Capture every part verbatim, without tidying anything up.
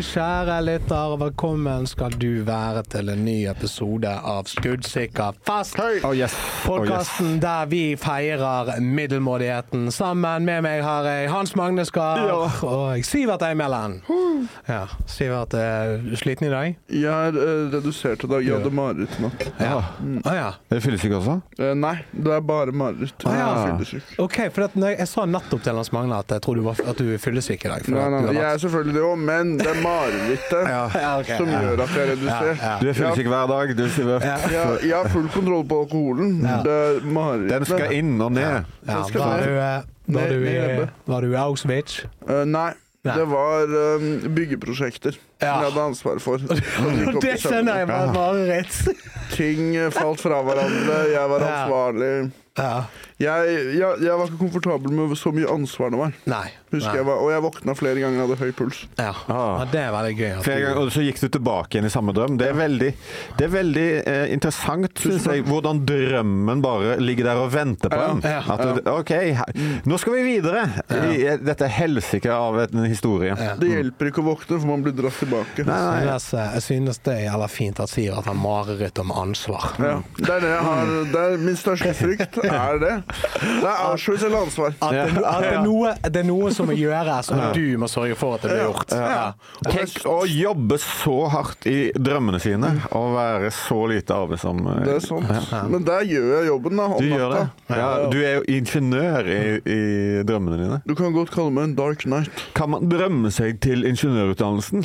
kjære lytter, velkommen skal du være til en ny episode av Skuddsikker fast. Oh, yes. Podcasten oh, yes. Der vi feirer middelmådigheten. Sammen med meg har jeg Hans Magne Skar ja. Og Sivert Eimeland. Ja, Sivert, er du sliten i dag? Jeg er uh, redusert i dag. Jeg hadde mareritt i natt. Ja. Mm. Ah, ja. Er det fyllesyk også? Uh, nei, det er bare mareritt. Ah, ja. Ok, for at jeg, jeg sa nettopp til Hans Magne at jeg tror du, var, at du er fyllesyk i dag. Nei, nei, nei. Jeg er selvfølgelig det også, men det er marerittet ja. ja, okay. som gjør at jeg er redusert. Ja, ja. Du er fyllesyk hver dag, du Sivert. Ja. Ja, jeg har full kontroll på alkoholen. Ja. Det er marerittet. Den skal inn og ned. Ja. Ja. Var, du, var, du i, var du i Auschwitz? Uh, nei. Nei. Det var um, byggeprosjekter ja. jeg hadde ansvar for. Det skjønner jeg var mareritt. Ting falt fra hverandre, jeg var ansvarlig. Ja. Jeg, jeg, jeg var ikke komfortabel med så mye ansvar det var. Nei. Husker Nei. Jeg var, og jeg våkna flere ganger og hadde høy puls. Ja, ah. ja det er veldig gøy. Flere ganger, og så gikk du tilbake igjen i samme drøm. Det er veldig, det er veldig eh, interessant, synes jeg, hvordan drømmen bare ligger der og venter på ja. den. Ja. At du, ok, nå skal vi videre. Ja. Dette er helsike av en historie. Ja. Det hjelper ikke å våkne, for man blir dratt tilbake. Nei, nei. Jeg, synes, jeg synes det er jævlig fint at sier at han mareritt om ansvar. Ja. Det er det jeg har, det er min største frykt, er det. Det er Auschwitz eller ansvar. At det, at det, er noe, det er noe som må gjøres, og du må sørge for at det blir gjort. Ja. Ja. Tenk å jobbe så hardt i drømmene sine, og være så lite arbeidsom. Det er sant. Ja. Men der gjør jeg jobben da, om du gjør det. Ja. Ja, du er jo ingeniør i, i drømmene dine. Du kan godt kalle meg en dark knight. Kan man drømme seg til ingeniørutdannelsen?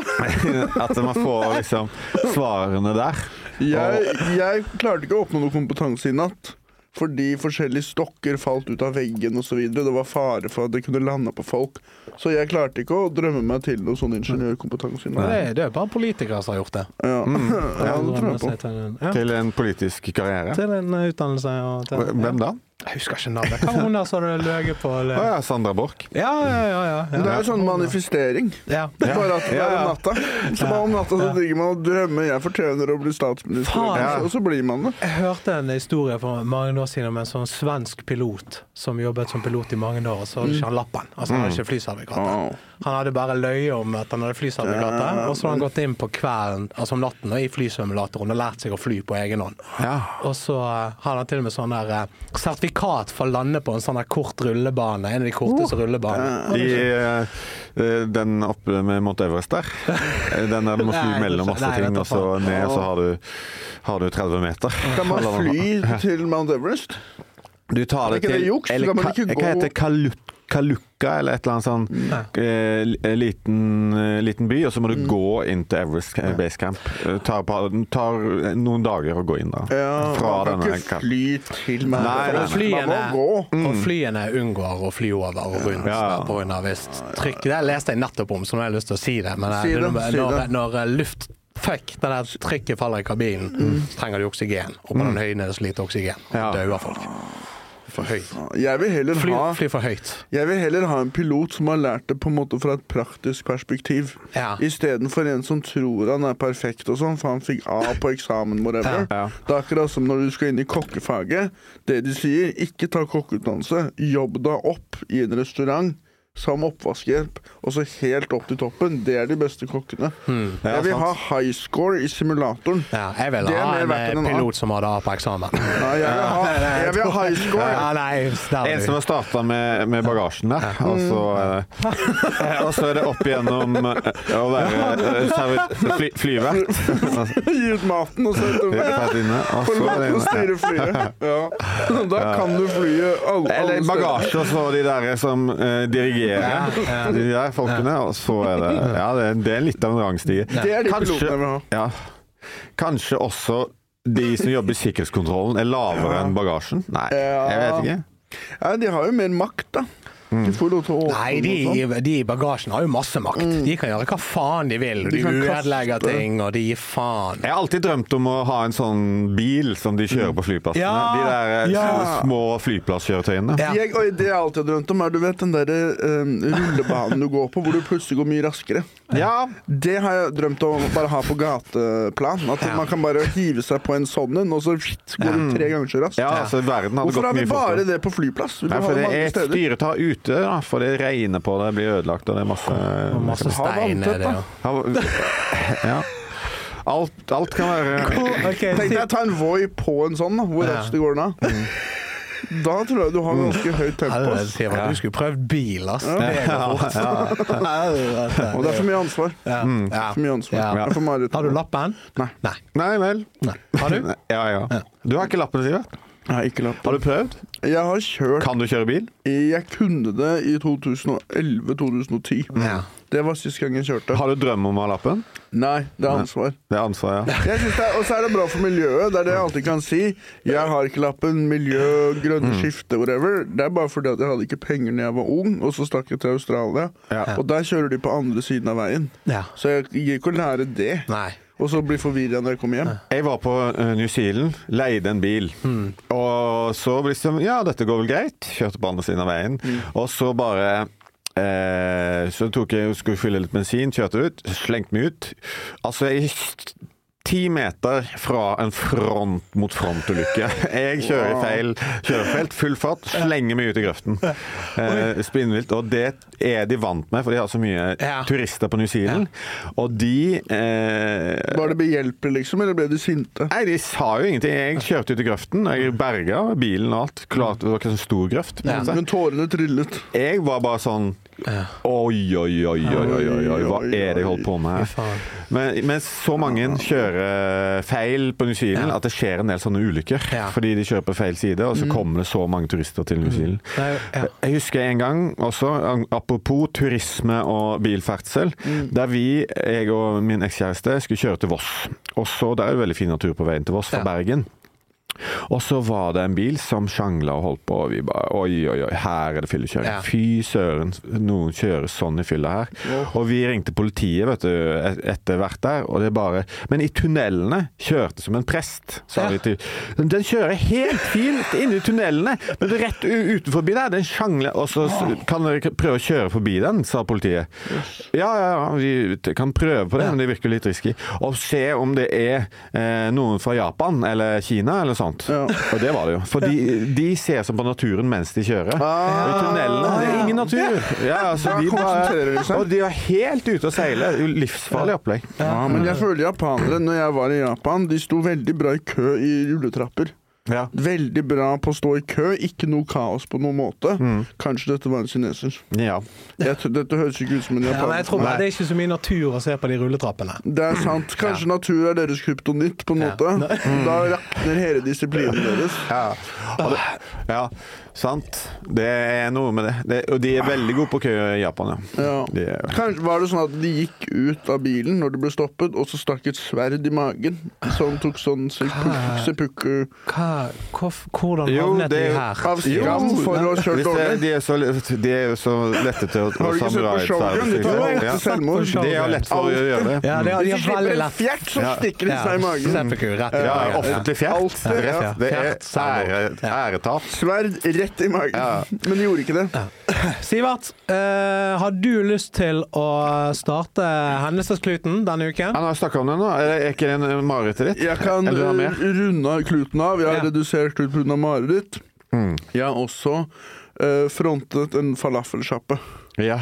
At man får liksom svarene der? Jeg, jeg klarte ikke å oppnå noe kompetanse i natt. Fordi forskjellige stokker falt ut av veggen og så videre. Det var fare for at det kunne lande på folk. Så jeg klarte ikke å drømme meg til noe sånn ingeniørkompetanse. Det, det er bare politikere som har gjort det. Ja, mm. ja det tror jeg på. Til en, ja. til en politisk karriere? Til en utdannelse. Og til, Hvem da? Jeg husker ikke navnet. Hva var hun der som hadde løget på? Eller? Å ja, Sandra Borch. Ja, ja, ja, ja, ja. Det er jo sånn manifestering. Ja. Det er bare at det er om natta. Så bare om natta så digger man å drømme. Jeg fortjener å bli statsminister. Ja. Og så blir man det. Jeg hørte en historie for mange år siden om en sånn svensk pilot som jobbet som pilot i mange år, og så hadde ikke han lappen. Altså han hadde ikke flysertifikat. Han hadde bare løye om at han hadde flysertifikat, og så hadde han gått inn på kvelden, altså om natten, i flysimulatoren og lært seg å fly på egen hånd. Ja. Og så hadde han til og med sånn der sertifikat for å lande på en sånn der kort rullebane, en av de korteste oh. rullebanene. I uh, den oppe med Mount Everest der. Den der du må fly mellom masse nei, ting, og så ned, så har du, har du tretti meter. Kan man fly til Mount Everest? Du tar det, det til, juks, eller hva heter Kalut Kalukka eller et eller annet sånn eh, liten, liten by, og så må du mm. gå inn til Everest Base Camp. Tar, tar noen dager å gå inn da. Ja, fra man kan denne ikke fly til meg. Nei, nei, nei. Flyene, mm. og flyene unngår å fly over og rundt ja. På grunn av visst trykk. Det leste jeg nettopp om, så nå har jeg lyst til å si det. Men si det, når, si når, det. når luft fuck, den der trykket faller i kabinen, mm. så trenger de oksygen. Og på mm. den høyden er det så lite oksygen. Ja. Døver folk. For høyt. Jeg vil heller fly, ha fly for høyt. Jeg vil heller ha en pilot som har lært det på en måte fra et praktisk perspektiv. Ja. I stedet for en som tror han er perfekt og sånn, for han fikk A på eksamen whatever. Ja. Ja. Det er akkurat som når du skal inn i kokkefaget. Det de sier, ikke ta kokkeutdannelse. Jobb deg opp i en restaurant som oppvaskhjelp, og så helt opp til toppen. Det er de beste kokkene. Hmm. Ja, jeg vil sant. ha high score i simulatoren. Ja, jeg vil ha en, en pilot som hadde A på eksamen. Ja, jeg, vil ha, jeg vil ha high score. Ja, nei, en som har startet med, med bagasjen der, og så, uh, og så er det opp igjennom uh, å være fly, flyvert. Gi ut maten, og så forlate å styre flyet. Ja. Da kan du flyet alle, alle eller bagasje, og så de der som uh, dirigerer Ja, ja. de der folkene, og så er det ja, det er, det er litt av en rangstige. Det er de pilotene vi har. Ja, kanskje også de som jobber i sikkerhetskontrollen er lavere ja. enn bagasjen? Nei, ja. jeg vet ikke. Ja, de har jo mer makt da. De får lov til å Nei, de, de i bagasjen har jo masse makt. Mm. De kan gjøre hva faen de vil. De, de ødelegger ting, og de gir faen. Jeg har alltid drømt om å ha en sånn bil som de kjører på flyplassene. Ja, de der ja. små flyplasskjøretøyene. Ja. Jeg, det jeg alltid har drømt om er, du vet, den der um, rullebanen du går på, hvor du plutselig går mye raskere. Ja. Det har jeg drømt om å bare ha på gateplan. At Ja. man kan bare hive seg på en sånn en, og så går det tre ganger så raskt. Ja, altså verden hadde Hvorfor gått har vi mye bare fortere. det på flyplass? Vi Nei, vil for ha det det mange er steder. styretar ute, da, for det regner på det, blir ødelagt, og det er masse... Og masse Ha stein er vanntett, det, da. ja. Ja. Alt, alt kan være... Okay, Tenk deg å ta en Voi på en sånn, da, hvor Ja. raskt det går unna. Da tror jeg du har ganske høyt tempo. Helvete, ass. sier man. Du skulle prøvd bil, ass. Ja. Det går fort. Og det er for mye ansvar. Ja. Ja. For mye ansvar. Ja. Det er for Marit. Har du lappen? Nei. Nei. Nei vel. Nei. Har du? Ja, ja. Du har ikke lappen, Sivert? Jeg har ikke lapp. Har du prøvd? Jeg har kjørt Kan du kjøre bil? Jeg kunne det i to tusen og elleve til to tusen og ti. Ja. Det var sist gang jeg kjørte. Har du drøm om å ha lappen? Nei, det er ansvar. Det er ansvar, ja. Jeg synes det er, og så er det bra for miljøet. Det er det jeg alltid kan si. Jeg har ikke lappen. Miljø, grønne skifte, whatever. Det er bare fordi at jeg hadde ikke penger når jeg var ung, og så stakk jeg til Australia. Ja. Og der kjører de på andre siden av veien. Ja. Så jeg gir ikke å lære det. Nei. Og så bli forvirret når jeg kommer hjem. Jeg var på uh, New Zealand, leide en bil. Og så ble det sånn, ja, dette går vel greit. Kjørte på andre siden av veien. Og så bare... Eh, så tok jeg, skulle fylle litt bensin, kjørte ut, slengte meg ut. Altså, jeg ti meter fra en front mot front-ulykke. Jeg kjører i feil kjørefelt, full fart, slenger meg ut i grøften. Eh, Spinnvilt. Og det er de vant med, for de har så mye Ja. turister på New Zealand. Og de eh, Var det behjelpelig, liksom, eller ble de sinte? Nei, de sa jo ingenting. Jeg kjørte ut i grøften. Jeg berga bilen og alt. Klart det var ikke en stor grøft. Ja. Men tårene trillet. Jeg var bare sånn Ja. Oi, oi, oi, oi, oi, oi, oi. Hva er det jeg holder på med Fy faen. her? Men, men så mange kjører feil på New Zealand Ja. at det skjer en del sånne ulykker. Ja. Fordi de kjører på feil side, og så kommer det så mange turister til New Zealand. Nei, ja. Jeg husker en gang også, apropos turisme og bilferdsel, der vi, jeg og min ekskjæreste, skulle kjøre til Voss. Og så, der er det veldig fin natur på veien til Voss fra Ja. Bergen. Og så var det en bil som sjangla og holdt på, og vi bare oi, oi, oi, her er det fyllekjøring. Ja. Fy søren, noen kjører sånn i fylla her. Oh. Og vi ringte politiet, vet du, et- etter hvert der, og det bare Men i tunnelene kjørte som en prest, sa Ja. vi til. Den kjører helt fint inn i tunnelene, men det er rett u- utenfor der, den sjangler, og så s- kan dere prøve å kjøre forbi den, sa politiet. Ja, ja, ja, vi t- kan prøve på det, men det virker litt risky. Og se om det er eh, noen fra Japan eller Kina eller sånt. Ja. Og det var det jo. For de, de ser som på naturen mens de kjører. Ah. I tunnelene. Det er ingen natur. Ja, altså, Da de konsentrerer de bare, seg. og de er helt ute å seile. Det er jo livsfarlig opplegg. Ja, men jeg føler japanere, når jeg var i Japan, de sto veldig bra i kø i rulletrapper. Ja. Veldig bra på å stå i kø, ikke noe kaos på noen måte. Mm. Kanskje dette var en kineser. Ja. Jeg, t- dette høres ikke ut som en Ja, men jeg tror japaner. bare det er ikke så mye natur å se på de rulletrappene. Det er sant. Kanskje natur er deres kryptonitt, på en Ja. måte. Da rakner hele disiplinen deres. Ja. Og det, ja, sant. Det er noe med det. det. Og de er veldig gode på kø i Japan, ja. Ja. De er, Kanskje var det sånn at de gikk ut av bilen når de ble stoppet, og så stakk et sverd i magen, som tok sånn seppuku seppuku Hva, hvorf- hvordan Jo, havnet det de er jo- her? av skam Jo, for å ha kjørt Hvis det, dårlig. de, er så, de er jo så lette til å Har du ikke sett på Shogun? De tar jo ja. etter selvmord. De er jo lett for å gjøre det. Ja, det er, de Hvis er de slipper veldig en lett. fjert, så Ja. stikker de seg i magen. Seppuku, rett i Ja, magen. offentlig fjert. Alltid, ja. Ja. Det er Fjert, selvmord. ære, Ja. æretap. Sverd rett i magen. Ja. Men de gjorde ikke det. Sivert, eh, har du lyst til å starte Hendelseskluten denne uken? Han har snakket om det nå. Er ikke det en marerittet ditt? Jeg kan Eller har uh, mer? runde kluten av. Jeg har Ja. redusert ut pga. mareritt. Mm. Jeg har også uh, frontet en falafelsjappe Ja.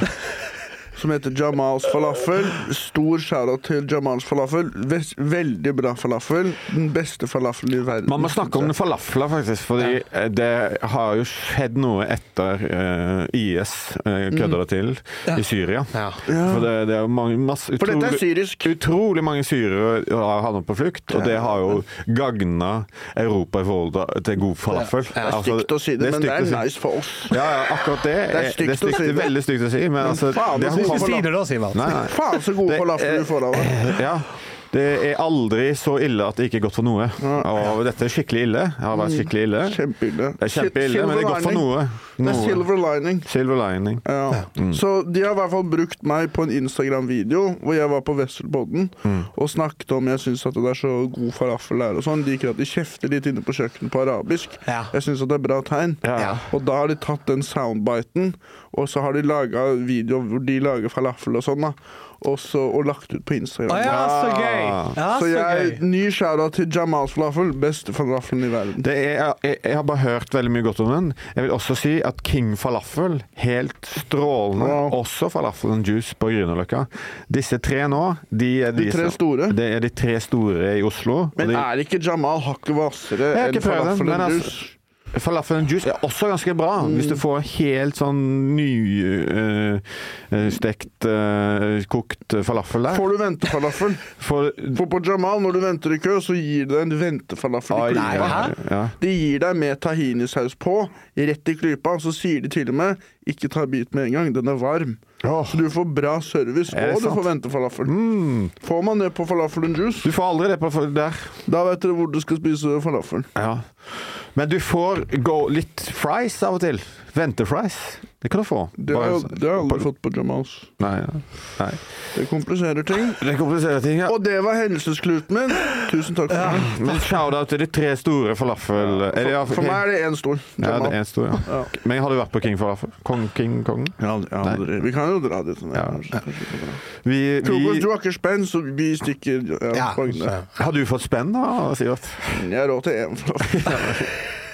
som heter Jamals Falafel. Stor shoutout til Jamals Falafel. Ves veldig bra falafel. Den beste falafelen i verden. Man må snakke om falafler, faktisk, fordi det har jo skjedd noe etter uh, I S uh, kødder det til i Syria. Ja. Ja. For det, det er jo mange, masse, For dette er utrolig, syrisk. utrolig mange syrere har havnet på flukt, og det har jo gagna Europa i forhold til god falafel. Det er Altså, stygt å si det, men det stygt er å si. nice for oss. Ja, ja, akkurat det. Det er stygt det er å si stygt, det. veldig stygt å si, men altså faen, det det har er Ikke kommet- si det da, Sivert. Nei, nei. Faen så gode Det falafel du får av det. Ja. Det er aldri så ille at det ikke er godt for noe. Og dette er skikkelig ille. Det har vært skikkelig ille. Kjempeille. Det er kjempeille, men det er godt for noe. Det er noe. silver lining. Silver lining. Ja. Så de har i hvert fall brukt meg på en Instagram-video hvor jeg var på Wesselpodden og snakket om jeg syns at det er så god falafel der og sånn. De liker at de kjefter litt inne på kjøkkenet på arabisk. Ja. Jeg syns det er bra tegn. Ja. Og da har de tatt den soundbiten, og så har de laga video hvor de lager falafel og sånn, da. også, og lagt ut på Instagram. Å ja, så gøy! Ja, så så jeg, gøy. ny shoutout til Jamals falafel, beste falafelen i verden. Det er, jeg, jeg har bare hørt veldig mye godt om den. Jeg vil også si at King Falafel, helt strålende. Wow. Også Falafel and Juice på Grünerløkka. Disse tre nå, de er de, De tre som- store. Det er de tre store i Oslo. og Men de, er ikke Jamal hakket hvassere Jeg har enn ikke prøvd den, falafel men and altså- juice? Falafel and Juice er også ganske bra, Mm. hvis du får helt sånn nystekt, uh, kokt falafel der. Får du ventefalafel? For, For på Jamal, når du venter i kø, så gir det deg en ventefalafel i Ai, klypa. Nei, hæ? ja. De gir deg med tahinisaus på, rett i klypa, så sier de til og med ikke ta bit med en gang, den er varm. Åh. Så du får bra service, Er det og du sant? får ventefalafel. Mm. Får man det på falafel and juice, Du får aldri det på der. da vet dere hvor du skal spise falafel. Ja. Men du får gå litt fries av og til. Ventefries. Det kan du få. Det har jeg det har jeg aldri fått på Jamals. Nei, ja. Nei. Det kompliserer ting. Det kompliserer ting, ja. Og det var hendelseskluten min. Tusen takk for meg. Men shout-out til de tre store falafel... Eller, ja, For meg er det én stor. ja, Jamal. det er en stor, ja. Ja. Men har du vært på King Falafel? Kong, King Kongen? Ja, ja, Nei. aldri. Vi kan jo dra dit. Ja. Kanskje, kanskje vi kan dra. Vi, Frokost, vi, du har ikke spenn, så vi stikker ja, Ja, Bagne. så- har du fått spenn da, Sivert? Jeg har råd til én falafel.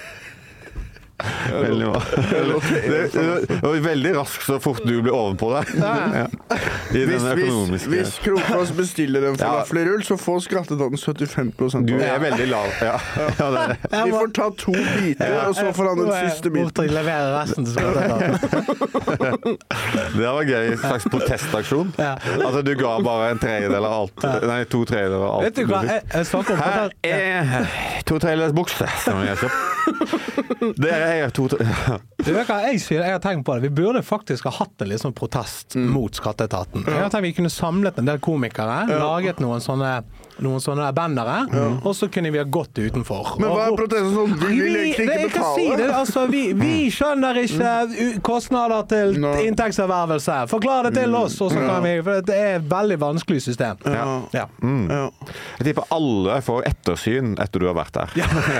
Veldig bra. Jeg har råd til Det, én falafel. det var veldig raskt så fort du blir ovenpå deg. Ja. I Hvis, den hvis, økonomiske... hvis Krokfoss bestiller en falafelrull, så får skatteetaten syttifem prosent. Du av det. er veldig lav. Ja. Ja, det er det. Vi får ta to biter, og så får han den siste biten. Bort og levere resten til skatteetaten. Det var gøy. En slags protestaksjon. Ja. Altså, du ga bare en tredjedel av alt. Nei, to tredjedeler av alt. Vet du hva, jeg, jeg snakker om Her er to tredjedels bukse som jeg har kjøpt. Dere er to tre... Du vet hva, jeg, sier, jeg har tenkt på det. Vi burde faktisk ha hatt en litt sånn protest mot skatteetaten. Jeg har tenkt vi kunne samlet en del komikere, laget noen sånne, noen sånne bannere, og så kunne vi ha gått utenfor. Men hva er Og- protesten sånn? Vi vil Vi, egentlig det, ikke jeg kan si det, betale. altså, vi, vi skjønner ikke u- kostnader til Nå. inntektservervelse. Forklar det til oss, og så kan vi, for det er et veldig vanskelig system. Ja. Ja. Ja. Jeg tipper alle får ettersyn etter du har vært der.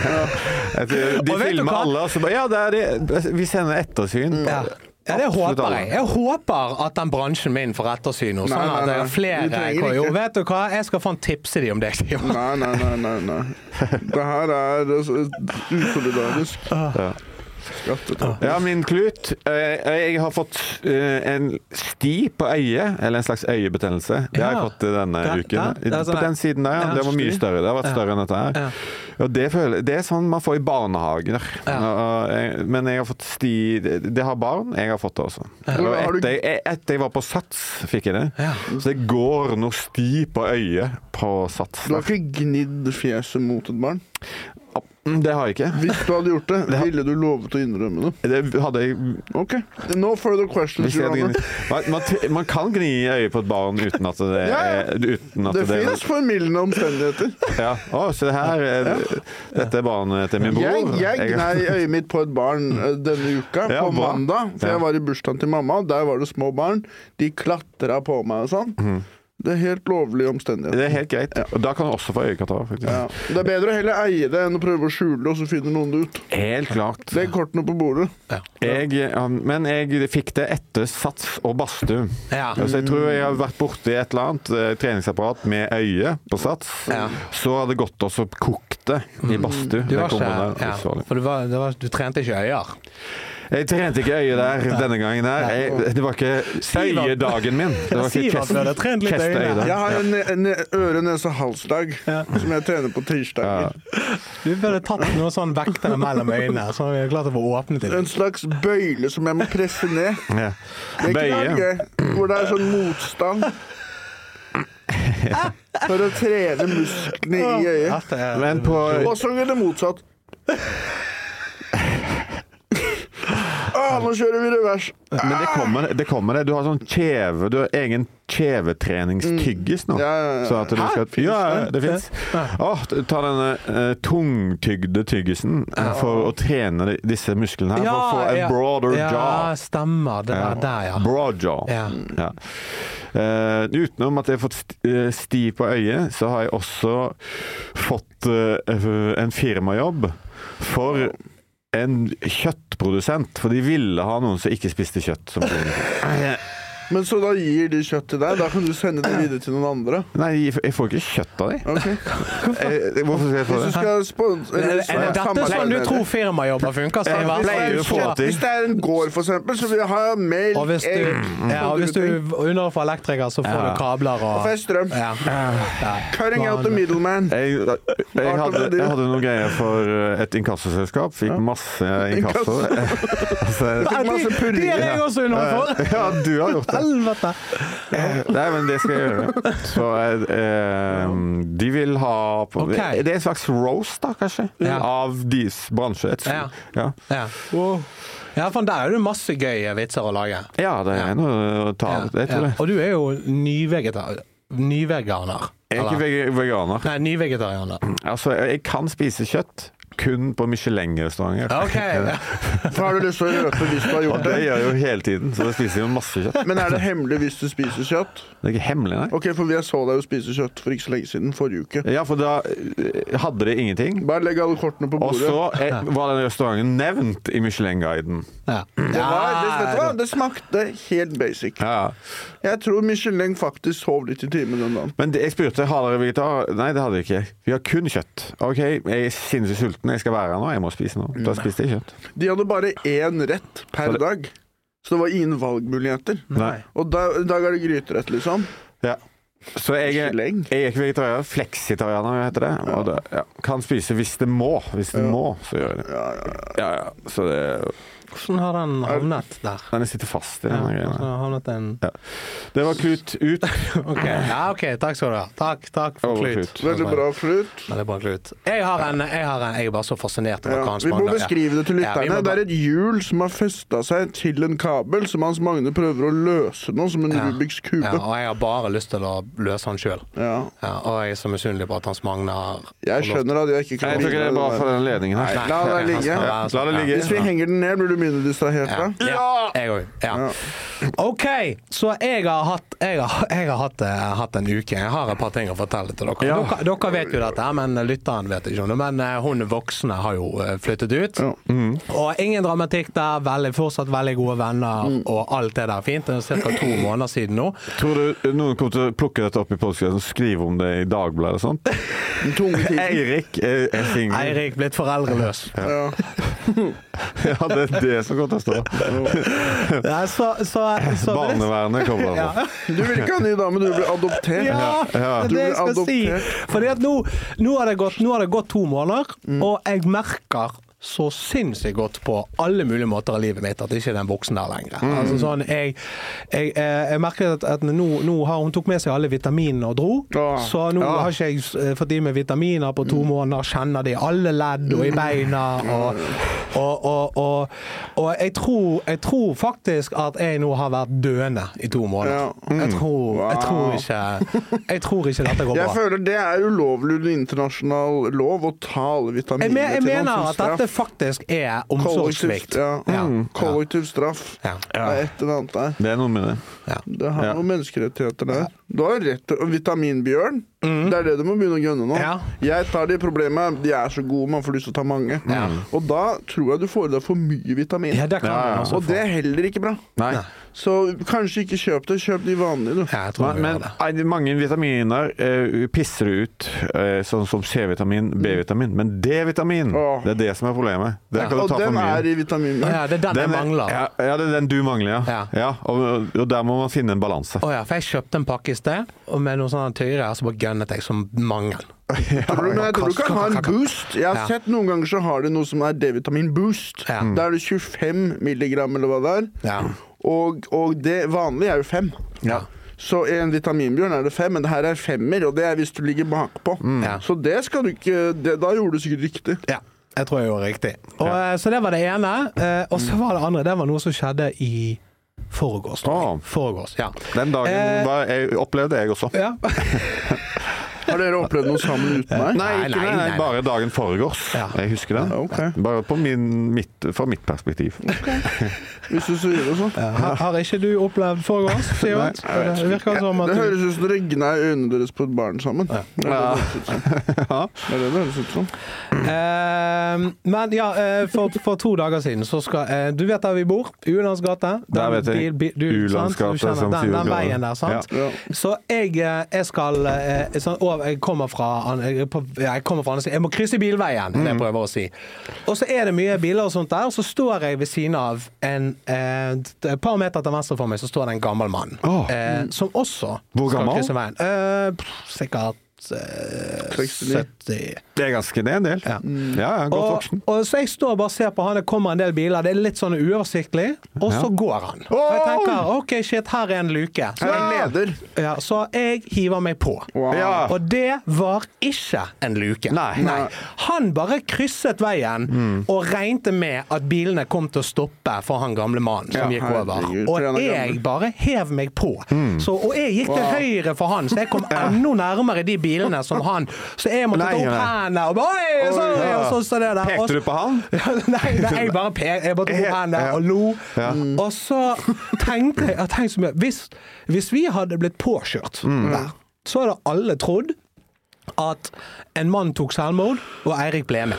Jeg tror- De Og vet du filmer hva? alle, og så bare Ja, det er det. Vi sender ettersyn. på Ja. Ja, det absolutt håper alle. jeg. Jeg håper at den bransjen min får ettersyn nå, sånn Nei, nei, at jeg har nei. flere Vi trenger Jo, ikke. vet du hva? Jeg skal faen tipse de om det. Simon. Nei, nei, nei, nei, nei. Det her er altså, usolidarisk. Ja. Skatteetaten. Ja, min klut. eh, Jeg har fått eh, en sti på øyet, eller en slags øyebetennelse. Det har jeg Ja. fått denne Der- uken. der. Det er sånn På den siden der, ja. Ja, Det var mye sti. større. Det har vært større enn dette her. Ja. Og det, føler, det er sånn man får i barnehager. Ja. Og jeg- Men jeg har fått sti Det det har barn. Jeg har fått det også. Og Har du- etter, jeg- etter jeg var på Sats, fikk jeg det. Ja. Så det går noe sti på øyet på Sats. Du har ikke gnidd fjeset mot et barn? Det har jeg ikke. Hvis du hadde gjort det, ville du lovet å innrømme det? Det hadde jeg Ok. No further questions, Hvis jeg Your hadde Honor. gni- man, man, t- man kan gni i øyet på et barn uten at det Ja, er uten at Det det, finnes formildende omstendigheter. Ja. Å, se her er, Dette er barnet til min bror. Jeg, jeg Jeg- gnei øyet mitt på et barn eh, denne uka, Ja, på bra. mandag. For Ja. jeg var i bursdagen til mamma, der var det små barn. De klatra på meg og sånn. Det er helt lovlige omstendigheter. Det er helt greit. Og da kan du også få øyekatarr, faktisk. Ja. Det er bedre å heller eie det enn å prøve å skjule det, og så finner noen det ut. Helt klart. Legg kortene på bordet. Jeg, ja, men jeg fikk det etter Sats og badstue. Ja. Altså, jeg tror jeg har vært borti et eller annet eh, treningsapparat med øye på Sats. Ja. Så hadde det gått også kokt det i badstue. Du, var Det kommer ikke, der, ja, så- for du, var, det var, du trente ikke øyer. Jeg trente ikke øyet der denne gangen. her jeg, Det var ikke øyedagen min. Det var ikke Sivert kest- hadde trent litt kesteøye øyne. der. Jeg har en, en øre-nese-hals-dag som jeg trener på tirsdager. Du burde tatt noen sånn vektere mellom øynene, så hadde vi klart å få åpnet det. En slags bøyle som jeg må presse ned. Ja. Det er ikke Bøye. Norge, hvor det er sånn motstand. For å trene musklene i øyet. Dette er- Men på Og så er det motsatt. Åh, nå kjører vi revers. Men det kommer, det kommer det. Du har sånn kjeve Du har egen kjevetreningstyggis nå. Ja, ja, ja. Så at du Hæ? skal, Finnes ja, det? det fins. Ta denne eh, tungtygde tyggisen eh, for å trene de- disse musklene her. For å få en broader ja, jaw. stemmer. Det var der, ja. Broad jaw. Ja. Ja. Eh, utenom at jeg har fått sti, eh, sti på øyet, så har jeg også fått eh, en firmajobb for en kjøttprodusent, for de ville ha noen som ikke spiste kjøtt. Som Men så da gir de kjøtt til deg, da kan du sende det videre til noen andre? Nei, jeg får ikke kjøtt av dem. Okay. Hvorfor skal jeg få Hvis du det? skal sponse... Er det dette sånn du tror firmajobber funker? Ja, Stivar? pleier å få til. Hvis det er en gård, for eksempel, så vil jeg ha melk, Og hvis du, egg, ja, og hvis du under for elektriker, så får Ja. du kabler og... og får jeg strøm. Ja. Ja. Cutting out the middleman. Jeg, jeg, hadde, jeg hadde noen greier for et inkassoselskap. Fikk masse inkasso. altså, Nei, masse de, purring, de er jeg også under for! ja, du har gjort det. Helvete! Nei, men det skal jeg gjøre. Så eh, de vil ha på, Okay. Det er en slags roast, da, kanskje? Ja. Av deres bransje. Et, Ja. Ja. Ja. Ja, for der er det masse gøye vitser å lage. ja, det er noe å ta av. Jeg tror Ja. det. Og du er jo nyvegetar... Nyveganer. Jeg er ikke eller? veg- veganer. Nei, nyvegetarianer. Altså, jeg kan spise kjøtt kun på Michelin-restauranter. Ok. Så har du lyst til å røpe hvis du har Og gjort det det. gjør jeg jo hele tiden, så jeg spiser jo masse kjøtt. Men er det hemmelig hvis du spiser kjøtt? Det er ikke hemmelig, nei. Ok, for jeg så deg jo spise kjøtt for ikke så lenge siden, forrige uke. Ja, for da eh, hadde det ingenting. Bare legg alle kortene på Og bordet. så eh, var den restauranten nevnt i Michelin-guiden. Ja. Det, var, det, vet du hva? Det smakte helt basic. Ja. Jeg tror Michelin faktisk sov litt i timen den dagen. Men det, jeg spurte, har dere vegetar? Nei, det hadde jeg ikke. Vi har kun kjøtt. Ok, jeg er sinnssykt sulten, jeg skal være her nå, jeg må spise nå. Da spiste jeg kjøtt. De hadde bare én rett per Så det- dag. Så det var ingen valgmuligheter. Nei. Og da, i dag er det gryterett, liksom. Ja. Så jeg er, Michelin. jeg er ikke vegetarianer, fleksitarianer heter det. Og det ja. Kan spise hvis det må. Hvis det må, så gjør jeg det. Ja, ja, ja. Ja, ja. Så det Hvordan har den havnet der? Den sitter fast i Ja, denne greia. hvordan har havnet en... Ja. Det var klut ut. Ok, ja, ok, takk skal du ha. Takk, takk for Over klut. klut. Veldig bra flut. Veldig bra klut. Jeg har en, jeg har en, jeg er bare så fascinert over Ja, hva Hans vi må Magne... beskrive det til Ja, vi lytterne. må Det bare- er et hjul som har festa seg til en kabel, som Hans Magne prøver å løse nå, som en Ja. Rubiks kube. Ja, og jeg har bare lyst til å løse han selv. Ja. Ja, og jeg er så misunnelig på at Hans Magne har... Jeg skjønner at jeg ikke kan Jeg tror ikke det er bra der. for den ledningen her. Nei, la det han ligge. skal være Ja, sånn. la det ligge. Hvis vi henger den ned, blir du mindre distrahert Ja. da. Ja, jeg òg. Ja. OK, så jeg har hatt, jeg har, jeg har hatt, eh, hatt en uke. Jeg har et par ting å fortelle til dere. Ja. Dere, dere vet jo dette, men lytteren vet ikke om det. Men eh, hun voksne har jo eh, flyttet ut. Ja. Og ingen dramatikk der. Veldig, fortsatt veldig gode venner og alt det der. Fint. Det er ca. to måneder siden nå. Tror du noen kommer til å plukke dette opp i podcasten og skrive om det i Dagbladet og sånt? Den tunge tiden. Eirik er, er singel. Eirik blitt foreldreløs. Ja. Ja, det er det som kommer til å stå. Ja, så, så, så Barnevernet kommer Ja. over. Du vil ikke ha ny dame, du vil bli adoptert. Ja, Ja. det er det jeg skal Du blir si. adoptert. Fordi at nå, nå, har det gått, nå har det gått to måneder, og jeg merker så sinnssykt godt på alle mulige måter av livet mitt at ikke er den buksen der lenger. Altså sånn, jeg, jeg, eh, jeg merker at, at nå, nå har hun tok med seg alle vitaminene og dro, Ja. så nå Ja. har ikke jeg eh, fått i meg vitaminer på to måneder, kjenner det i alle ledd og i beina, og, og, og, og, og jeg, tror, jeg tror faktisk at jeg nå har vært døende i to måneder. Ja. Jeg, tror, jeg, tror ikke, jeg tror ikke dette går Jeg bra. føler det er ulovlig under internasjonal lov å ta alle Jeg, vitaminer men, jeg til noen mener som at straff. dette faktisk er omsorgssvikt. Kollektiv, ja. Ja. Mm. Kollektiv straff. Ja. Det er et eller annet der. Det er noe med det. Ja. Det har Ja. noen menneskerettigheter der. Du har rett til vitaminbjørn. Det er det du må begynne å gønne nå. Ja. Jeg tar de problemene. De er så gode, man får lyst til å ta mange. Ja. Og da tror jeg du får i deg for mye vitamin. Ja, det kan Ja, ja. man også Og det få. er heller ikke bra. Nei. Så kanskje ikke kjøp det. Kjøp de vanlige, du. Ja, jeg tror Men, vi men gjør det. er det mange vitaminer eh, pisser du ut, eh, sånn som C-vitamin, B-vitamin. Men D-vitamin, Åh. det er det som er problemet. Det kan du Og ta for den mye. er i vitaminmjølk. Ja, det er den, Den jeg er- mangler. Ja, ja, det er den du mangler, ja. Ja. ja og, og der må man finne en balanse. Å ja, for jeg kjøpte en pakke i sted, og med noen sånne tøyre, så bare gønnet jeg som mange. Tror du, men jeg tror du kan ha en boost. Jeg har Ja. sett noen ganger så har de noe som er D-vitamin boost. Ja. Da er det tjuefem milligram eller hva det er. Ja. Og, og det vanlige er jo fem. Ja. Så i en vitaminbjørn er det fem, men det her er femmer, og det er hvis du ligger bakpå. Ja. Så det skal du ikke det, Da gjorde du sikkert riktig. Ja, jeg tror jeg gjorde riktig. Og, eh, Så det var det ene. eh, Og så var det andre. Det var noe som skjedde i forgårs. tror jeg. Åh. Forgårs, ja. Den dagen Eh, var, jeg, opplevde jeg også. Ja. Har dere opplevd noe sammen uten meg? Nei, ikke, nei, nei, bare dagen foregårs. Ja. Jeg husker det. Ja, okay. Bare på min, mitt, fra mitt perspektiv. Okay. Hvis du sier det sånn. Ja, har, har ikke du opplevd foregårs, Sivert? Det virker som at Det du... høres ut som dere gnei øynene deres på et barn sammen. Ja. Det er det det høres ut som. Det er det det høres ut som. Uh, men ja, uh, for, for to dager siden så skal uh, du vet der vi bor, Ulands gate. Der vet jeg. Bil, bil, du, Ulands gate, sant? Du som den, sier den veien der, sant? Ja. Så jeg, uh, jeg skal uh, sånn, og jeg kommer fra jeg, på, ja, jeg kommer fra jeg må krysse bilveien, det jeg prøver å si. Og så er det mye biler og sånt der, og så står jeg ved siden av en uh, et par meter til venstre for meg, så står det en gammel mann. Oh. Uh, som også Hvor skal gammel? krysse veien. Uh, pff, sikkert sytti. Det er ganske det er en del. Ja. Ja, ja, godt voksen. Og, og så jeg står og bare ser på han, det kommer en del biler, det er litt sånn uoversiktlig, og så Ja. går han. Og jeg tenker, ok, shit, her er en luke. Så Her er en jeg, leder. ja, så jeg hiver meg på. Wow. Ja. Og det var ikke en luke. Nei. Han bare krysset veien og regnte med at bilene kom til å stoppe for han gamle mannen som Ja, gikk over. herregud, Og for han er jeg gammel. bare hev meg på. Så, og jeg gikk til Wow. høyre for han, så jeg kom enda nærmere de bilene som han. Så jeg måtte Nei, ta opp nei. hendene og bare, oi, så, Oi, ja. og så, så det der. Og Pekte så- du på han? Ja, nei, nei, jeg bare pek, jeg bare tok opp hendene Ja. og lo. Ja. Og så tenkte jeg, jeg tenkte så mye, hvis, hvis vi hadde blitt påkjørt der, så hadde alle trodd at en mann tok selvmord, og Eirik ble med.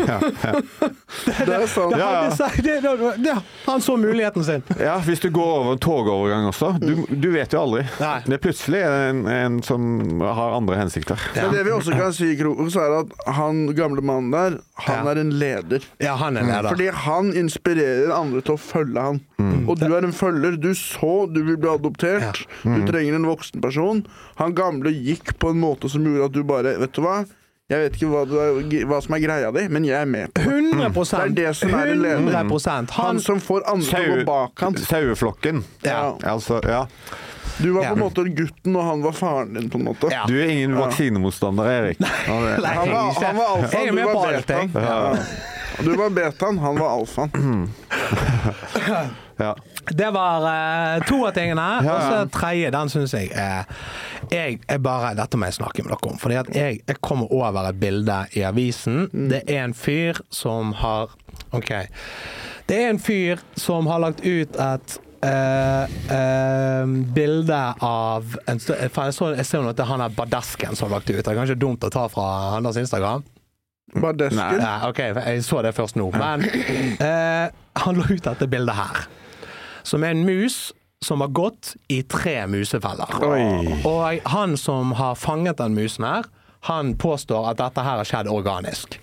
Det er sant. Det Ja, ja. hadde seg- det, det, det, han så muligheten sin. Ja, hvis du går over en togovergang også. Du, du vet jo aldri. Nei. Det er plutselig en, en som har andre hensikter. Men det vi også kan si, Krokos, er at han gamle mannen der, han Ja. er en leder. Ja, han er leder. Fordi han inspirerer andre til å følge han. Og du er en følger. Du så du vil bli adoptert. Du trenger en voksen person. Han gamle gikk på en måte som gjorde at du bare, vet du hva? Jeg vet ikke hva, du er, hva som er greia di, men jeg er med på det. hundre prosent. Det er det som er en leder. hundre prosent. Han Han, som får andre til å gå bak han. Saueflokken. ja. Altså, ja. Du var på en Ja. måte gutten, og han var faren din, på en måte. Ja. Du er ingen vaksinemotstander, Erik. Ja, det- Nei, Han var, han var alfaen, jeg er du med var på alt, jeg. betaen. Ja. Du var betaen, han var alfaen. Ja. Det var eh, to av tingene. Ja, Og så ja. tredje, den syns jeg er jeg, jeg bare, Dette må jeg snakke med dere om. Fordi at jeg, jeg kommer over et bilde i avisen. Det er en fyr som har OK. Det er en fyr som har lagt ut et Uh, uh, bilde av en stø faen, jeg, så, jeg ser jo at det er han er Badasken som har lagt ut. Det er kanskje dumt å ta fra hans Instagram. Bardesken. Ja, ok, jeg så det først nå. Men uh, han la ut dette bildet her, som er en mus som har gått i tre musefeller. Oi. Og han som har fanget den musen her, han påstår at dette her har skjedd organisk.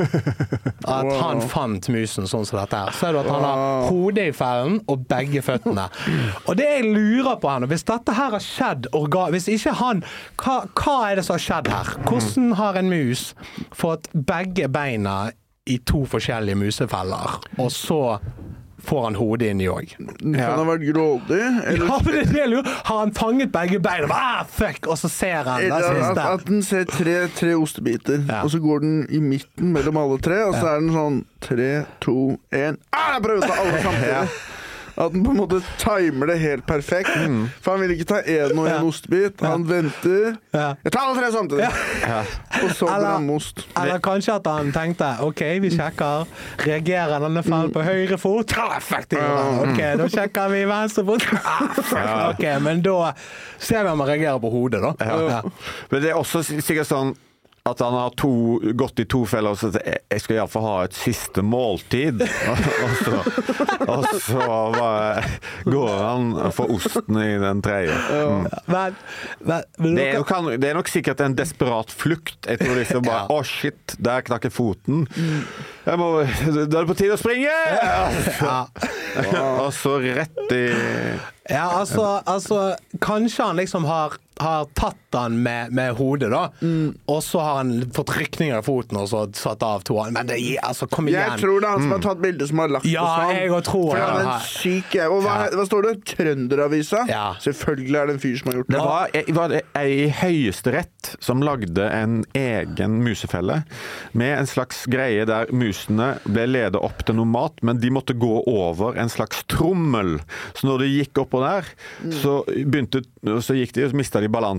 At Wow. han fant musen sånn som dette her. Ser du at han har hodet i fellen og begge føttene. Og det jeg lurer på her nå, hvis dette her har skjedd organisk, hvis ikke han, hva, hva er det som har skjedd her? Hvordan har en mus fått begge beina i to forskjellige musefeller, og så får han hodet inni òg? Kan han ha vært grådig? Eller, Ja, men det er det jeg lurer. Har han fanget begge beina? Ah, fuck! Og så ser han den eller at, siste. at den ser tre, tre ostebiter, Ja. og så går den i midten mellom alle tre, og så er den sånn tre, to, én ah, Jeg prøvde å ta alle samtidig! At den på en måte timer det helt perfekt. For han vil ikke ta én og én Ja. ostebit. Han venter. Ja. Jeg tar alle tre samtidig! Og så blir Eller- han most. Eller kanskje at han tenkte OK, vi sjekker. Reagerer denne fellen på høyre fot? Ah, fuck, det gjorde han. OK, da sjekker vi venstre fot. Ah, fuck. OK, men da ser vi om han reagerer på hodet, da. Ja. Men det er også sikkert sånn at han har to, gått i to feller og så sier, jeg skal i hvert fall ha et siste måltid. Og, og, så, og så bare går han for osten i den tredje. Mm. Men, men, men Det er, jo, kan, det er nok sikkert en desperat flukt. Jeg tror liksom bare, å shit, der knakk jeg foten. Jeg må, da er det på tide å springe! ja. Og så rett i... Ja, altså, altså kanskje han liksom har, har tatt han med, med hodet, da. Og så har han fått rykninger av foten og så satt av to. Men det gir, altså, kom igjen. Jeg tror det er han som har tatt bildet som har lagt Ja, på sånn. jeg også tror For han er det. en syk jævel. Og hva, Ja. hva står det? Trønderavisa? Ja. Selvfølgelig er det en fyr som har gjort Det det. var, var det ei i Høyesterett som lagde en egen musefelle med en slags greie der musene ble ledet opp til noe mat, men de måtte gå over en slags trommel. Så når de gikk oppå der, så begynte så gikk de, så mistet de balansen på en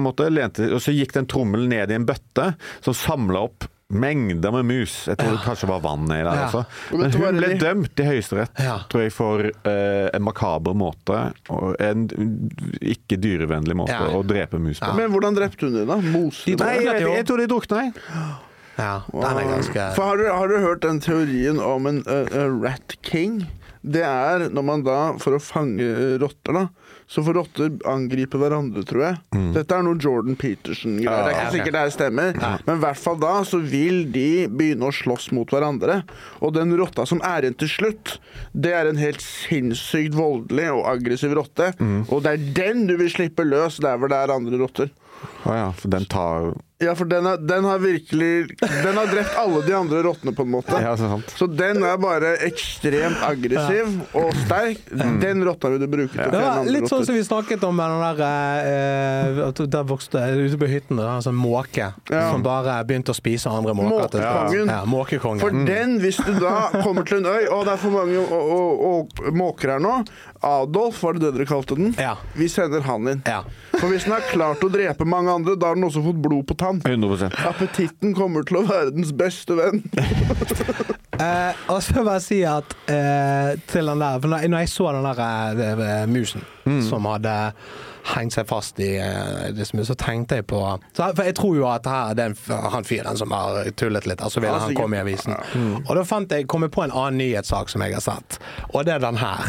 måte, lente, og så gikk den trommelen ned i en bøtte som samlet opp mengder med mus. Jeg tror det kanskje var vann i der Ja. også. Men hun ble dømt i høyesterett, Ja. tror jeg, for eh, en makaber måte, og en ikke dyrevennlig måte Ja. å drepe mus på. Men hvordan drepte hun det da? Mose? De det? Nei, jeg, vet, ikke, jeg tror de drukna, jeg. Ja, den er ganske... For har du, har du hørt den teorien om en uh, uh, rat king? Det er når man da, for å fange uh, rotter da, så får rotter angripe hverandre, tror jeg. Mm. Dette er noe Jordan Peterson-greier. Ja, det er ikke okay. sikkert det her stemmer, ja. Men i hvert fall da så vil de begynne å slåss mot hverandre. Og den rotta som er igjen til slutt, det er en helt sinnssykt voldelig og aggressiv rotte. Mm. Og det er den du vil slippe løs der hvor det er andre rotter. Å ja, for den tar... Ja, for den har, den har virkelig Den har drept alle de andre rottene på en måte. Ja, så sant. Så den er bare ekstremt aggressiv og sterk. Den rotta vil du bruke til å Det fjerne var andre litt sånn rotter. som vi snakket om med den der eh, at der vokste ute på hytten, det var en sånn måke Ja. som bare begynte å spise andre måker. til- Måkekongen. Ja, måkekongen. For den, hvis du da kommer til en øy Å, det er for mange å, å, å, måker her nå. Adolf, var det det dere kalte den? Ja. Vi sender han inn. Ja. For hvis den har klart å drepe mange andre, da har den også fått blod på tann. hundre prosent. Appetitten kommer til å være dens beste venn. Eh, og så vil jeg bare si at eh, til den der, for når, når jeg så den der eh, musen Mm. som hadde hengt seg fast i eh, det som, så tenkte jeg på så, for jeg tror jo at her, det er han fyren som har tullet litt, altså ville Ja, han sikkert. komme i avisen. Mm. Og da fant jeg, kom jeg på en annen nyhetssak som jeg har sett, og det er den her.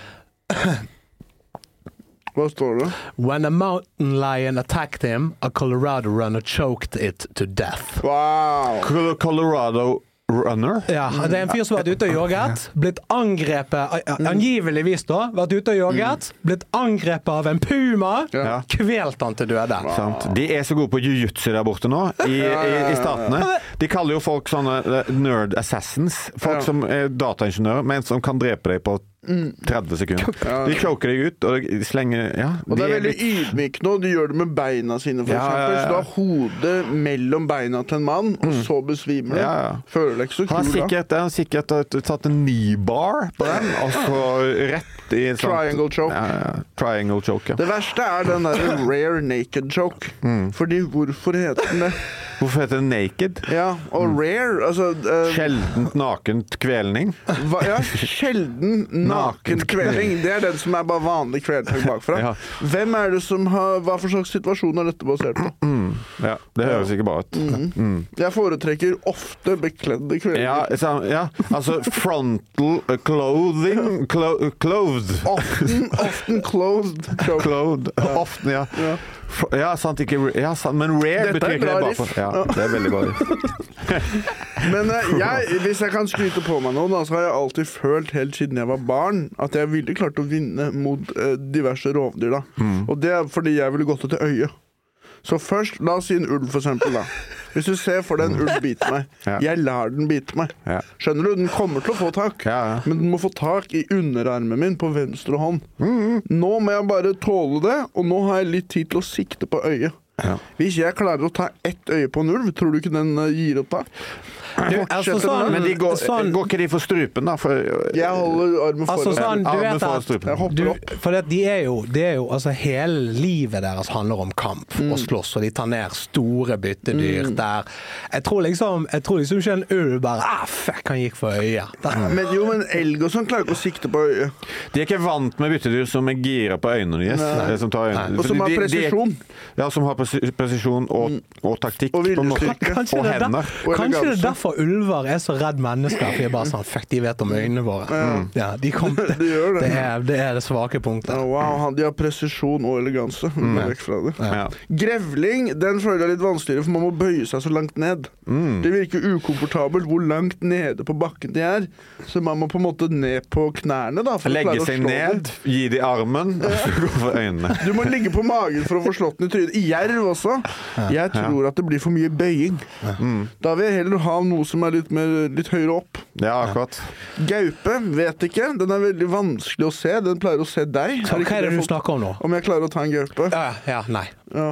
Hva står det? When a mountain lion attacked him, a Colorado runner choked it to death. Wow! Col- Colorado Runner? Ja, det er en fyr som har vært ute og jogget, blitt angrepet, angiveligvis da, vært ute og jogget, blitt angrepet av en puma, Ja. kvelt han til døde. Sant. De er så gode på jiu-jitsu der borte nå, i, i, i statene. De kaller jo folk sånne eh, nerd assassins. Folk Ja. som er dataingeniører, men som kan drepe deg på tretti sekunder. De choker deg ut, og de slenger ja, Og det de er veldig litt- ydmyk nå. De gjør det med beina sine, for Ja, ja, eksempel. ja. Så du har hodet mellom beina til en mann, og så besvimer du. Ja, ja. Føler deg ikke så Han har kul, da. sikkert, han har sikkert tatt- tatt en knee bar på den, og så rett i et sånt- Triangle choke. Ja, ja. Triangle choke, ja. Det verste er den der rare naked choke. Fordi hvorfor heter den det? Hvorfor heter det naked? Ja, og rare, altså eh, Sjeldent nakent kvelning. hva, Ja, sjelden naken kveling. Det er den som er bare vanlig kveling bakfra. Ja. Hvem er det som har Hva for slags situasjon er dette basert på? Ja, det høres ikke bra ut. Mm. Jeg foretrekker ofte bekledde kvelinger. Ja, så, ja, altså frontal uh, clothing clo Clothed. Often, often clothed choke. Clothed. Often, ja. Ja. F- Ja, sant, ikke ja, sant, men rare Dette er betyr ikke bra det bare riff. for Ja, det er veldig bra riff. Men eh, jeg, hvis jeg kan skryte på meg noe, da, så har jeg alltid følt helt siden jeg var barn at jeg ville klart å vinne mot eh, diverse rovdyr. Da. Og det er fordi jeg ville gått etter øyet. Så først, la oss si en ulv for eksempel da. Hvis du ser for deg en ulv bite meg, Ja. jeg lar den bite meg. Ja. Skjønner du? Den kommer til å få tak. Ja, ja. Men den må få tak i underarmen min på venstre hånd. Nå må jeg bare tåle det, og nå har jeg litt tid til å sikte på øyet. Ja. Hvis jeg klarer å ta ett øye på en ulv, tror du ikke den eh, gir opp da? Du, altså Fortsetter sånn, den, Men de går, sånn, går ikke de for strupen, da? For, Jeg holder armen altså foran. sånn, du Armen vet foran at strupen. Jeg hopper du, opp. for det, de er jo, det er jo altså hele livet deres handler om kamp Mm. og slåss, og de tar ned store byttedyr der. Jeg tror liksom, jeg tror liksom ikke en ulv bare, ah, fuck, han gikk for øyet. Der. Men jo, men elg og sånn klarer ikke å sikte på øyet. De er ikke vant med byttedyr som er gira på øynene deres. Nei. eh, Som tar øynene. Og som har De- de- de er- presisjon. Ja, som har presi- presisjon og, og taktikk. Og på en måte. viljestyrke. Kanskje Og det, er hender. der, Og kanskje det er eleganse. derfor ulver er så redd mennesker, for de er bare sånn, fuck, de vet om øynene våre. Ja, de kom, det, De gjør det. det, er, det er det svake punktet. Ja, wow, han- de har presisjon og eleganse. Gå vekk fra det. Ja. Grevling, den føler jeg er litt vanskeligere, for man må bøye seg så langt ned. Det virker ukomfortabelt hvor langt nede på bakken de er. Så man må på en måte ned på knærne, da. For å Legge klare å seg slå ned, dem. gi de armen, og så gå for øynene. Du må ligge på magen for å få slått den i trynet. I jerv også. Jeg tror at det blir for mye bøying. Da vil jeg heller ha noe som er litt, mer, litt høyere opp. Ja, akkurat. Gaupe, vet ikke. Den er veldig vanskelig å se. Den pleier å se deg. Så, ikke hva er det du folk- snakker om nå? Om jeg klarer å ta en gaupe? Ja, ja, nei. Ja.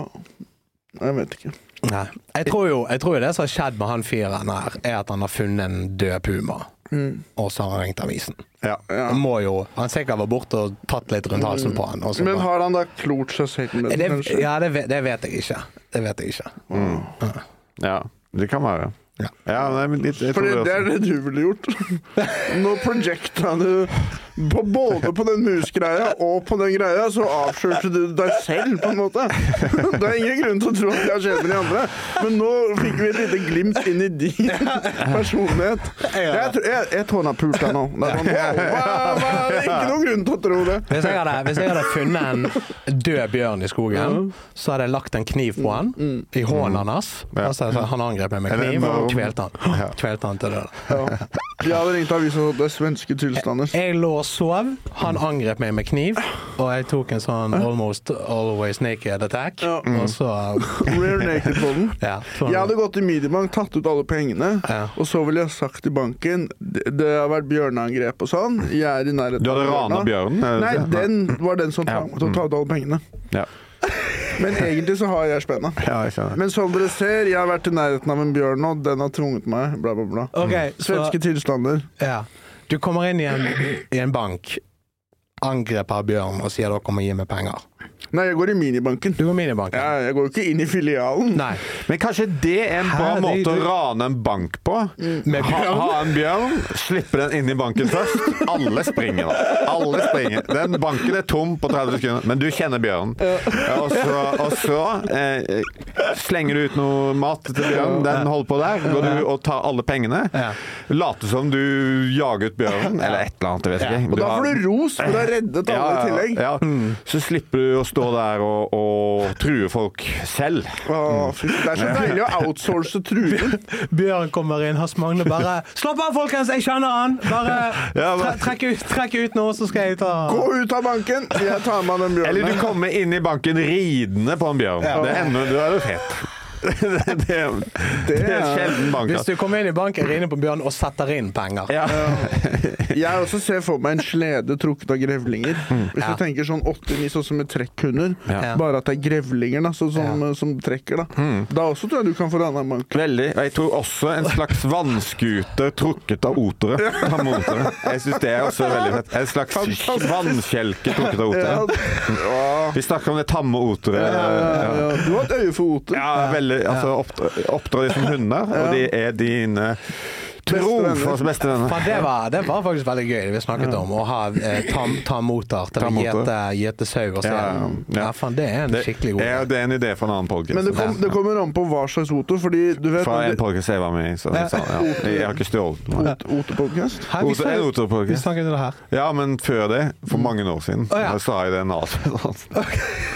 Jeg vet ikke. Nei. Jeg tror jo jeg tror jo det som har skjedd med han fyren her, er at han har funnet en død puma. Mm. og så har han ringt avisen. Ja. Ja. Han må jo, han sikkert var borte og tatt litt rundt halsen på han. Og så Men bare- har han da klort seg selv med det, det, kanskje? ja, det, vet- det vet jeg ikke. Det vet jeg ikke. Mm. Ja, det kan være. Ja. Ja, nei, men litt, jeg For tror det, det er også. det du ville gjort. Nå projecta du på, både på den musgreia og på den greia, så avslørte du deg selv, på en måte. Det er ingen grunn til å tro at det har skjedd med de andre. Men nå fikk vi et lite glimt inn i din personlighet. Jeg, tror- jeg, jeg tror han har pult deg nå. Det er sånn, wow, wow, wow, det er ikke noen grunn til å tro det. Hvis jeg, hadde, hvis jeg hadde funnet en død bjørn i skogen, så hadde jeg lagt en kniv på han, i hånden hans. Ja. Altså, så han angrep meg med Eller kniv og bare- kvelte han. Ja. Kvelte han til det. Ja. Jeg hadde ringt avisen at det er svenske tilstander. Jeg lå og sov, han angrep meg med kniv, og jeg tok en sånn almost always naked attack, Ja. og så Rear naked på den. ja, sånn. Jeg hadde gått i Medibank, tatt ut alle pengene, Ja. og så ville jeg sagt til banken det, det har vært bjørneangrep og sånn. Jeg er i nærheten Du hadde av rana bjørnen? er det Nei, det? den var den som Ja. tvang meg til å ta ut alle pengene. Ja. Men egentlig så har jeg spenna. Ja, jeg skjønner. Men som dere ser, jeg har vært i nærheten av en bjørn nå, den har tvunget meg, bla, bla, bla. Ok, så, Svenske tilstander. ja. Du kommer inn i en, i en bank, angreper bjørn og sier dere må gi meg penger. Nei, jeg går i minibanken. Du går inn i banken. Ja, jeg går jo ikke inn i filialen. Nei. Men kanskje det er en bra Hæ, det- måte å det- rane en bank på? Med Ha, bjørn? ha en bjørn, slippe den inn i banken først. Alle springer da. Alle springer. Den banken er tom på tretti sekunder, men du kjenner bjørnen. Ja, og så, og så eh, slenger du ut noe mat til bjørnen. Den holder på der. Går du og tar alle pengene. Ja. Later som du jager ut bjørnen, eller et eller annet, jeg vet Ja. ikke. Og da får du ros, for du har reddet alle i tillegg. Ja, ja. Så slipper du å stå der og, og true folk selv. Åh, fy, det er så deilig å outsource truing. Bjørn kommer inn, Hans Magne bare slapp av, folkens, jeg kjenner han! Bare Ja, tre, men- trekk, ut, trekk ut nå, så skal jeg ta Gå ut av banken, jeg tar med den bjørnen. Eller du kommer inn i banken ridende på en bjørn. Det er enda, du er jo fet. det, det, det er sjelden bank. Hvis du kommer inn i banken, rinner på Bjørn og setter inn penger. Ja. Jeg også ser for meg en slede trukket av grevlinger. Hvis Ja. du tenker sånn åtti-ni, sånn som med trekkhunder. Ja. Bare at det er grevlinger da, sånn som, som trekker. Da Da også tror jeg du kan få rana en bank. Veldig. Og jeg tror også en slags vannskuter trukket av otere. Tamme otere. Jeg syns det er også veldig fett. En slags Fantastisk. vannkjelke trukket av Ja. otere. Ja. Vi snakker om det tamme otere. Ja, ja, ja. Du har et øye for oter. Ja, veldig. Altså, oppdra, oppdra de som hunder, og de er dine trofast beste venner. For det, var, det var faktisk veldig gøy, det vi snakket om, å ha eh, tam, tammoter til å Tammoter. gjete, gjete sau og Ja, selen. ja. Ja, faen, det er en Det skikkelig god er, det er en idé fra en annen podcast. Men det, kom, det kommer an på hva slags oter, fordi du vet Fra en podcast jeg var med i. Så, så, ja. Jeg har ikke stjålet noe. Otepodcast? Her, vi, Oter- en sa- oterpodcast. vi snakket om det her. Ja, men før det, for mange år siden, Å, ja. da sa jeg det nazi.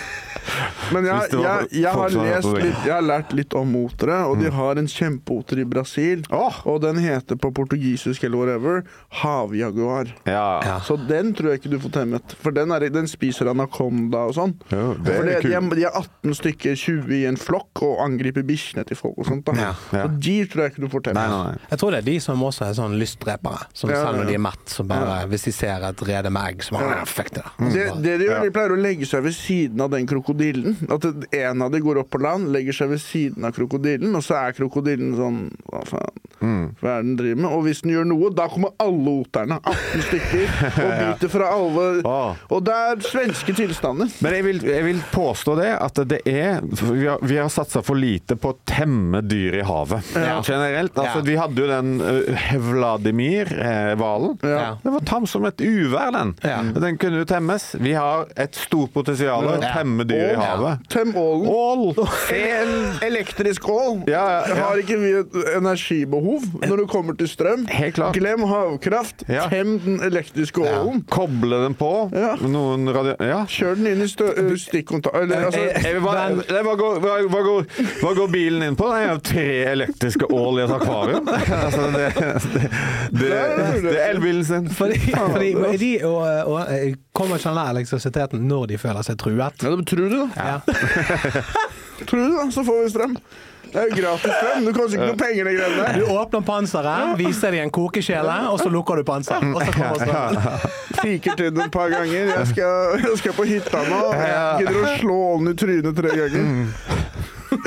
Men jeg, Hvis det var jeg, jeg, folk har som hørte lest det. litt, jeg har lært litt om otere, og de har en kjempeoter i Brasil. Åh! Og den heter på portugisisk eller whatever havjaguar. Ja. Ja. Så den tror jeg ikke du får temmet. For den, er, den spiser anakonda og sånn. Jo, det For er det, de, kult. er, de er atten stykker, tjue i en flokk, og angriper bikkjene til folk og sånt. Da. Ja, ja. Så de tror jeg ikke du får temmet. Nei, nei, nei. Jeg tror det er de som også er sånn lystdrepere. Som Ja, selv når ja. de er mett, så bare hvis de ser et rede med egg, så bare ja. Fuck det. da. Det, det de gjør, de pleier å legge seg ved siden av den krokodillen. At det- en av de går opp på land, legger seg ved siden av krokodillen, og så er krokodillen sånn Hva faen? Hva er det den driver med? Og hvis den gjør noe, da kommer alle oterne, atten stykker, og biter fra alle. Åh. Og det er svenske tilstander. Men jeg vil, jeg vil påstå det at det er Vi har, vi har satsa for lite på å temme dyr i havet. Ja. Generelt. Altså, Ja. Vi hadde jo den uh, Vladimir-hvalen. Ja. Det var tam som et uvær, den. Ja. Den kunne jo temmes. Vi har et stort potensial å Ja. temme dyr i Ål. havet. Tøm ålen. Ål! En elektrisk ål. Ja, ja, ja. Har ikke vi et energibehov når det kommer til strøm? Helt klart. Glem havkraft. Ja. Tem den elektriske ålen. Koble den på. Ja. Noen radio... Ja. Kjør den inn i stø- ø, stikkontakt... Eller, altså, Eh, eh, hva, Men- eh, hva, går, hva, hva, går, hva går bilen inn på? Det er jo tre elektriske ål i et akvarium. Altså, det, det, det, det er elbilen sin. Fordi, fordi de og, og, og, kommer ikke den elektrisiteten når de føler seg truet. ja, det tror du, da. Ja. Tror du, da, så får vi strøm. Det er jo gratis strøm. Du koster ikke noe penger, de greiene Du der. åpner panseret, viser dem en kokekjele, og så lukker du panseret. Og så kommer strømmen. Fiker til den et par ganger. Jeg skal, jeg skal på hytta nå. Jeg gidder å slå ålen i trynet tre ganger.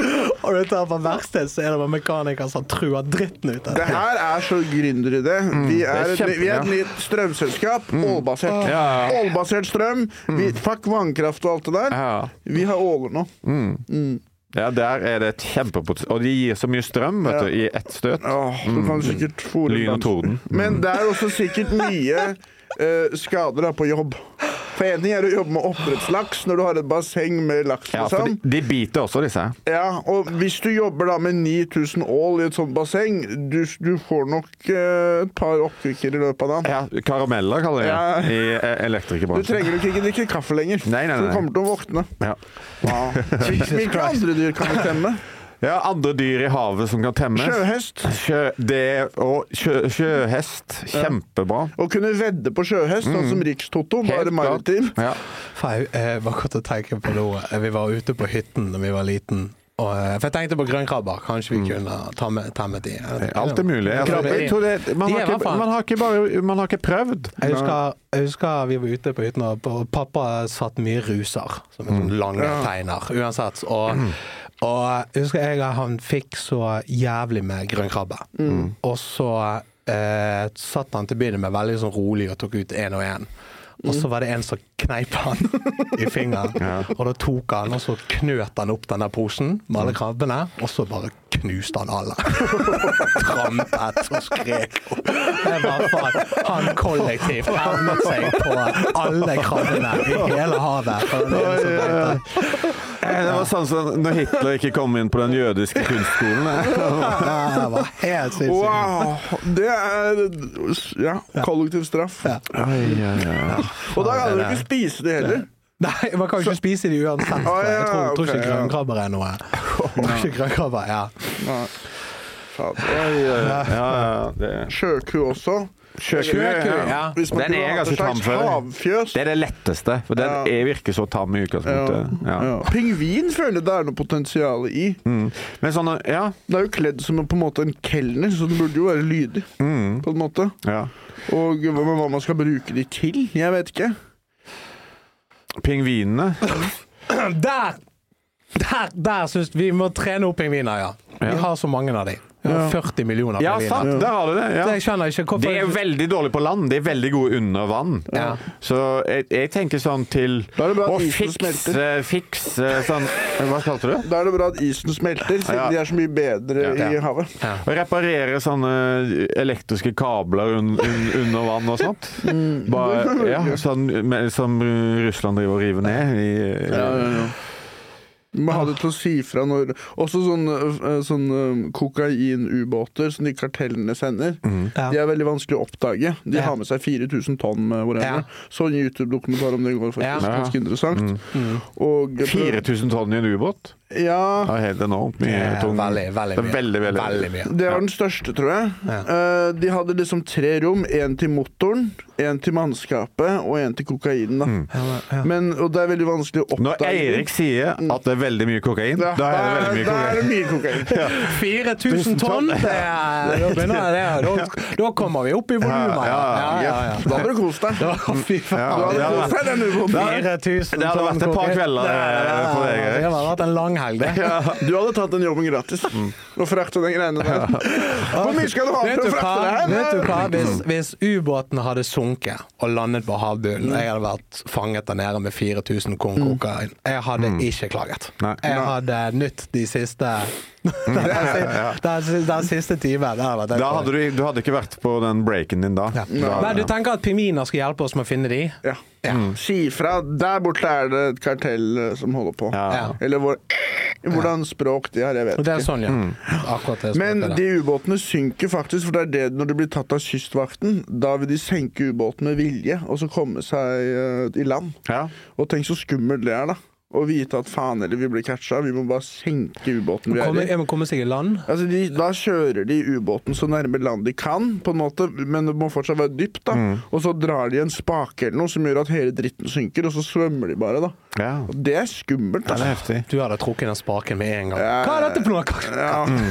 Og dette er på verksted, så er det bare mekaniker som truer dritten ut. Det her er så gründeridé. Vi er et, vi er et nytt strømselskap, ålbasert. Ja. Ålbasert strøm. Vi, fuck vannkraft og alt det der. Ja. Vi har åler nå. Mm. Mm. Ja, der er det et kjempepotensial. Og de gir så mye strøm, vet Ja. du, i ett støt. Åh, du kan sikkert fôre Lyn og torden. Men det er også sikkert mye uh, skader da, på jobb. For en ting er å jobbe med oppdrettslaks når du har et basseng med laks. Ja, for Liksom. de, de biter også, disse. Ja, og hvis du jobber da med ni tusen ål i et sånt basseng, du, du får nok uh, et par oppkvikker i løpet av dagen. Ja, karameller kaller de Ja. det i eh, Du elektrikerbransjen. trenger nok ikke drikke kaffe lenger. Nei, nei, For nei. du kommer til å våkne. Ja. Wow. Hvilke andre dyr kan du temme? Ja, andre dyr i havet som kan temmes. Sjøhest. Sjø, det, og sjø, sjøhest, kjempebra. Å kunne vedde på sjøhest, sånn som Rikstoto, bare Helt klart. maritim. Ja. For jeg, jeg var godt å tenke på noe. Vi var ute på hytten da vi var liten. Og, for jeg tenkte på grønnkrabber. Kanskje vi kunne ta med, temmet de. Alt er mulig. Altså, jeg tror det, man, De har er i hvert ikke, fall- man, har ikke bare, man har ikke prøvd. Jeg husker, jeg husker vi var ute på hytten, og pappa satt mye ruser, som er sånn lange Ja. teiner, uansett. Og, og jeg husker jeg han fikk så jævlig med grønnkrabbe. Og så eh, satt han til å begynne med veldig sånn rolig og tok ut en og en. Og så var det en som kneip han i fingeren, og da tok han, og så knøt han opp denne posen med alle krabbene, og så bare knuste han alle. Trampet og skrek. Det var faen, han kollektivt evnet seg på alle krabbene i hele havet. For det, er så bøyte. Det var sånn som når Hitler ikke kom inn på den jødiske kunstskolen. Det var helt sinnssykt. Wow! Det er ja, kollektiv straff. Ja. Ai, ai, ai. Og da kan du ikke spise det heller. Nei, man kan jo ikke spise de uansett. Å, ja, Jeg tror, jeg tror ok, ikke ja. grønnkrabber er noe. Jeg tror ikke grønnkrabber, ja. Nei. Fader. Ai, ai, ai. Ja, ja, det. Sjøku også. Sjøku, ja. Hvis man Den kunne er hatt ganske et slags tam for det. havfjøs. Det er det letteste, for den Ja. er virker så tam i Ja, utgangspunktet. Ja. ja. Pingvin føler jeg det er noe potensial i. Mm. Men sånn, ja. Det er jo kledd som en, på en måte en kelner, så det burde jo være lydig. Mm. På en måte. Ja. Og hva, hva man skal bruke de til, jeg vet ikke. Pingvinene. Der! Der, der synes vi må trene opp pingviner, ja. Vi Ja. har så mange av de. Vi har Ja. førti millioner Ja, pingviner. sant, der har du det. Ja. Det jeg skjønner ikke hvorfor... De er jo veldig dårlige på land. De er veldig gode under vann. Ja. Så jeg, jeg tenker sånn til Da er det bra å at isen fikse, smelter. fikse sånn Hva kalte du det? Da er det bra at isen smelter, siden Ja. de er så mye bedre Ja. i havet. Ja. Å reparere sånne elektriske kabler un, un, under vann og sånt. Bare, ja, sånn, med, som Russland driver og river ned i Ja, ja, ja. Man hadde til å si fra når også sånne, øh, sånne kokain-ubåter som de kartellene sender. Ja. De er veldig vanskelig å oppdage. De Ja. har med seg fire tusen tonn med Ja. whatever. Så en YouTube-dokumentar om det går faktisk Ja. ganske interessant. Mm. Og fire tusen tonn i en ubåt. Ja, Det er helt enormt mye Ja, tung. veldig, veldig Det er mye. veldig, veldig, Veldig mye. det var den største, tror jeg. Ja. Eh, de hadde liksom tre rom. En til motoren, en til mannskapet og en til kokainen. Da. Mm. Ja, ja. Men, og det er veldig vanskelig å oppdage. Når Eirik sier at det er veldig mye kokain, Ja, da er det veldig mye da er det kokain. mye kokain. fire tusen tonn, det er, da, begynner det, da, da kommer vi opp i volumet. Ja, ja, ja, Da hadde du kost deg. Da, fy faen. Ja, Du hadde ja. kost deg den ubåten. fire tusen Det hadde tonn vært et par kokain. kvelder, eh, på deg, Erik. Det hadde vært en lang helg, det. Du hadde tatt den jobben gratis og frakta den greiene der. Hvor mye skal du ha Vet for du å hva? frakte det her? Vet du hva? Hvis, hvis ubåten hadde sunket og landet på havbunnen, og jeg hadde vært fanget der nede med fire tusen korn kokain, jeg hadde ikke klaget. Nei. Jeg hadde nytt de siste den, den, den siste timen. Det hadde vært helt Da hadde du, du hadde ikke vært på den breaken din da. Ja. da Men du tenker at pingviner skal hjelpe oss med å finne de? Ja. Ja. Si fra. Der borte er det et kartell eh, som holder på. Ja. Ja. Eller hvor, hvordan språk de har, jeg vet Det er ikke. sånn, ja. Akkurat det. Men språket de der. ubåtene synker faktisk, for det er det når de blir tatt av kystvakten. Da vil de senke ubåten med vilje, og så komme seg eh, i land. Ja. Og tenk så skummelt det er, da. Å vite at faen eller vi blir catcha, vi må bare senke ubåten vi er Komme, i. jeg må komme seg i land. Altså de, Da kjører de ubåten så nærme land de kan, på en måte, men det må fortsatt være dypt. da. Mm. Og så drar de en spake eller noe som gjør at hele dritten synker, og så svømmer de bare. da. Ja. Og det er skummelt. Det altså. er heftig. Du hadde trukket den spaken med en gang. Ja. Hva er dette for noe? Ja.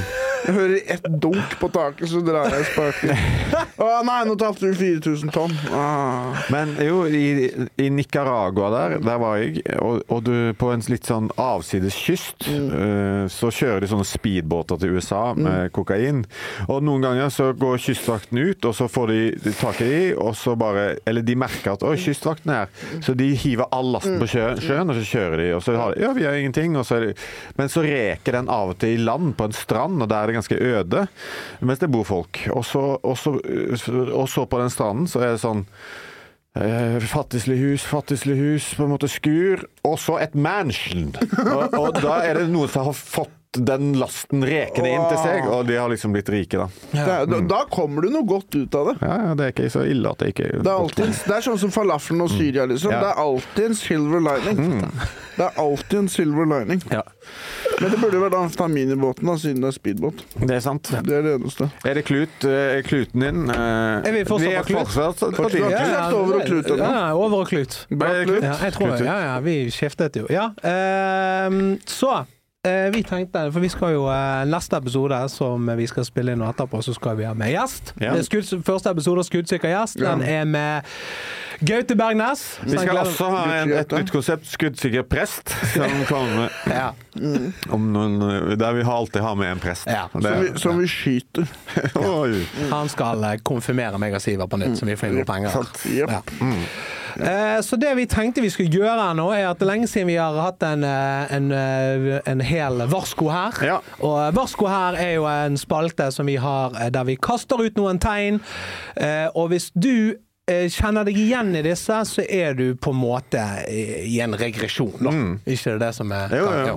Jeg hører ett dunk på taket, så drar jeg spaken. Å nei, nå tapte du fire tusen tonn. Ah. Men jo, i, i Nicaragua der, der var jeg, og, og du på en litt sånn avsides kyst, mm. uh, så kjører de sånne speedbåter til U S A med mm. kokain. Og noen ganger så går kystvakten ut, og så får de tak i de, og så bare, eller de merker at, oi, kystvakten er her. Så de hiver all lasten på sjøen, sjøen og så kjører de, og så har de, ja, vi gjør ingenting, og så er de, men så reker den av og til i land på en strand, og der er det ganske øde, mens det bor folk. Og så, og så, og så på den stranden så er det sånn eh, fattigslig hus, fattigslig hus, på en måte skur, og så et mansion. Og, og da er det noen som har fått den lasten rekende inn til seg, og de har liksom blitt rike da. Ja. Da, da kommer du noe godt ut av det. Ja, ja, det er ikke så ille at det ikke er... Det er, alltid, det er sånn som falafelen og Syria, liksom. Ja. Det er alltid en silver lining. Mm. Det er alltid en silver lining. Ja. Men det burde jo vært amfetamin i båten da, siden det er speedbåt. Det er sant. Det er det eneste. Er det klut, er kluten din? Er vi fortsatt på klut? Fortsatt på klut. Ja, ja, over og klut. Ja, over og klut. Ja, jeg tror det. Ja, ja, vi skiftet jo. Ja, um, så... Vi tenkte, for vi skal jo neste episode som vi skal spille inn og etterpå, så skal vi ha med gjest. Ja. Skudd, første episode av Skuddsikker gjest, den er med Gaute Bergnes. Vi skal også ha en, et nytt konsept, Skuddsikker prest, som kommer ja. om noen, der vi alltid har med en prest. Ja. Det, som, vi, som vi skyter. Ja. Han skal konfirmere meg og Siver på nytt, så vi får inn noen penger. Yep. Ja. Mm. Så det vi tenkte vi skulle gjøre nå er at lenge siden vi har hatt en, en, en hel varsko her ja. Og varsko her er jo en spalte som vi har der vi kaster ut noen tegn, og hvis du kjenner deg igjen i disse, så er du på en måte i en regresjon da. Mm. Ikke det som er jo, jo.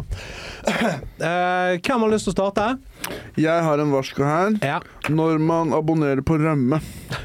Hvem har lyst til å starte? Jeg har en varsko her ja. Når man abonnerer på rømme.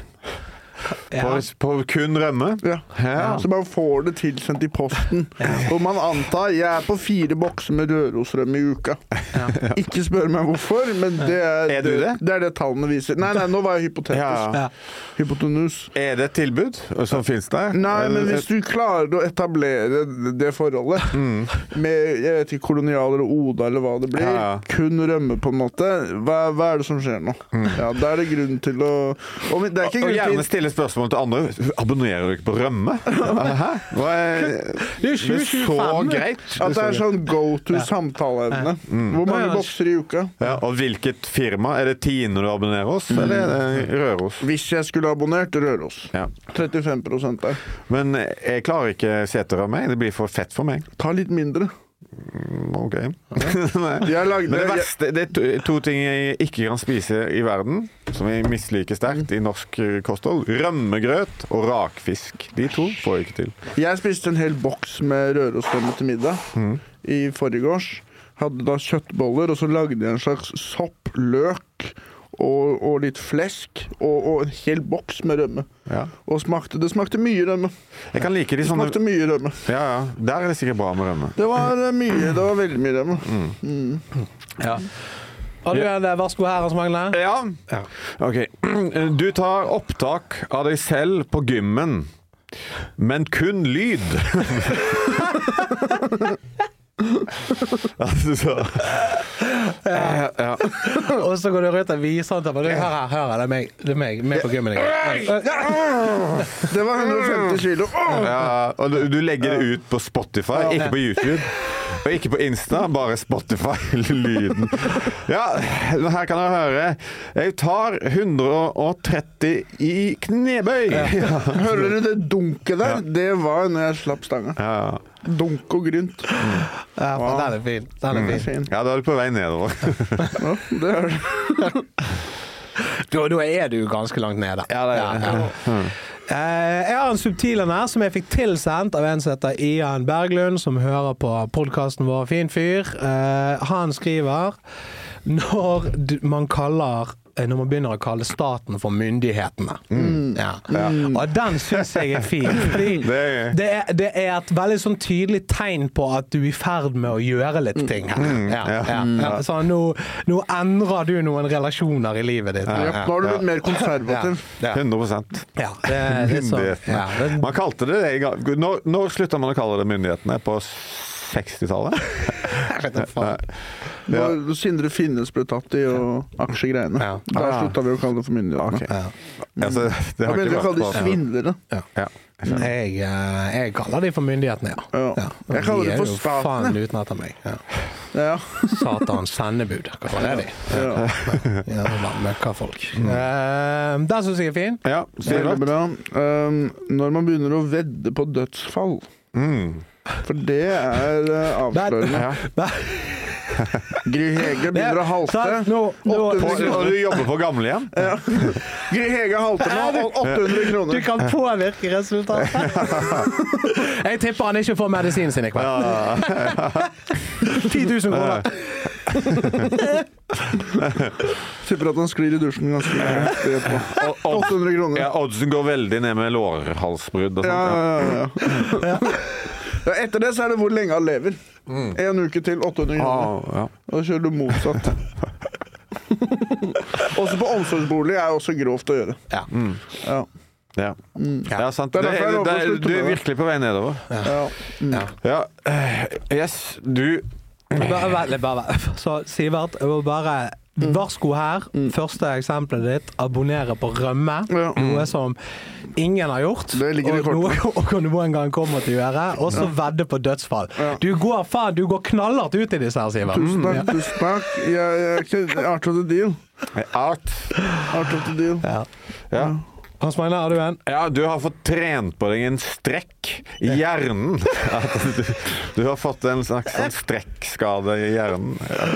Ja. På, på kun rømme? Ja. Ja. Så man får det tilsendt i posten. Ja. Og man antar, jeg er på fire bokser med rørosrømme i uka. Ja. Ikke spør meg hvorfor, men det er, er, du det? det er det tallene viser. Nei, nei, nå var jeg hypotetisk. Ja. Hypotenus. Er det et tilbud som finnes der? Nei, men hvis du klarer å etablere det forholdet mm. med, jeg vet ikke, kolonialer og Oda eller hva det blir, ja. Kun rømme på en måte, hva, hva er det som skjer nå? Mm. Ja, da er det grunn til å... Og, det er ikke og gjerne stille spørsmål til andre, abonnerer du ikke på rømme? Hæ? Hva er det er så greit? At det er sånn go-to ja. Samtaleevne. Mm. Hvor mange bokser i uka? Ja, og hvilket firma? Er det Tine du abonnerer hos, mm. eller er det Røros? Hvis jeg skulle abonnert, Røros. Ja. trettifem prosent der. Men jeg klarer ikke seterømme, det blir for fett for meg. Ta litt mindre. Ok. Men det verste, det er to ting jeg ikke kan spise i verden, som jeg misliker sterkt i norsk kosthold. Rømmegrøt og rakfisk. De to får jeg ikke til. Jeg spiste en hel boks med rørosrømme til middag mm. i forrige års. Hadde da kjøttboller, og så lagde jeg en slags sopp, løk, Og, og litt flesk og, og en hel boks med rømme ja. Og smakte, det smakte mye rømme. Jeg kan like de sånne... Det smakte mye rømme. Ja, ja, der er det sikkert bra med rømme. Det var mye, det var veldig mye rømme. Mm. Mm. Ja. Har du en varsko her hos Magne? Ja. ja. Ok. Du tar opptak av deg selv på gymmen, men kun lyd. Altså så ja. Ja. Og så går du rundt og viser han til meg. Hør her, hør her, det er meg, det er meg, meg på gymmen. Det var hundre og femti kilo. Ja, og du, du legger det ut på Spotify, ikke på YouTube. Og ikke på Insta, bare Spotify-lyden. Ja, her kan dere høre. Jeg tar hundre og tretti i knebøy. Ja. Ja. Hører du det dunket der? Ja. Det var når jeg slapp stanga. Ja. Dunk og grynt. Mm. Ja, wow. Den er fin. Den er fin. Mm. Ja, da er du på vei nedover. Ja, det er det. Da, da er du ganske langt nede. Ja, det er det. Ja, ja. Mm. Jeg har en subtil her som jeg fikk tilsendt av en som heter Ian Berglund, som hører på podcasten vår Fin Fyr. Han skriver: når man kaller når man begynner å kalle staten for myndighetene. Mm. Ja. Ja. Og den synes jeg er fin, fordi det er, det er et veldig sånn tydelig tegn på at du er i ferd med å gjøre litt ting her. Mm. Ja. Ja. Ja. Ja. Så nå, nå endrer du noen relasjoner i livet ditt. Ja. Ja. Nå har du blitt mer konservativ. Ja. hundre prosent. Ja. Det er, det er så, ja. Man kalte det det. Når, når slutter man å kalle det myndighetene? På sekstitallet? Jeg vet ikke faen. Da Sindre Finnes ble tatt i og aksjegreiene. Ja. Da Ah. sluttet vi å kalle det for myndighetene. Ok. Ja. Altså, det Da har begynte vi ikke å kalle vært de på... svindlere. Ja. Jeg, eh, jeg kaller de for myndighetene, ja. Ja. ja. Og Jeg kaller de det er for jo staten, faen jeg. uten etter meg. Ja. Ja. Satans sendebud. Hva faen er de? Ja. Ja, møkkafolk. Uh, den synes jeg er fin. Ja, sier Veldig du? bra. Um, når man begynner å vedde på dødsfall, Mm. for det er uh, avslørende. Ja. Gry Hege begynner å halte. Nå, nå, På, og du jobber på gamlehjem? Ja. Gry Hege halter med åtte hundre du kroner. kan påvirke resultatet. Jeg tipper han ikke får medisinen sin i kveld. ti tusen kroner. Tipper at han sklir i dusjen ganske heftig etterpå. åtte hundre kroner. Ja, oddsen går veldig ned med lårhalsbrudd og Ja, sånt. ja, ja. Ja, etter det så er det hvor lenge han lever. En uke til, åtte hundre kroner. Ah, ja. Da kjører du motsatt. Også på omsorgsbolig er også grovt å gjøre. Ja. Ja. Ja. Ja, sant. Det Det er derfor jeg er, lover å det er, slutte du med er det. virkelig på vei nedover. Ja. Ja. Ja, eh, yes, du... Bare, vent litt, bare, vent. Så Sivert, jeg vil bare varsko her. Første eksempelet ditt, abonnere på rømme. Ja. Noe som ingen har gjort, Det ligger i og noe, kortene. og noen gang kommer til å gjøre. Og så vedde på dødsfall. Ja. Du går faen, du går knallhardt ut i disse her, Sivert. Tusen takk, Ja. tusen takk. Jeg, jeg, jeg, art of the deal. Art. Art of the deal. Ja. Ja. Hans Magne, har du en? Ja, du har fått trent på deg en strekk i hjernen. At du, du har fått en slags sånn strekkskade i hjernen.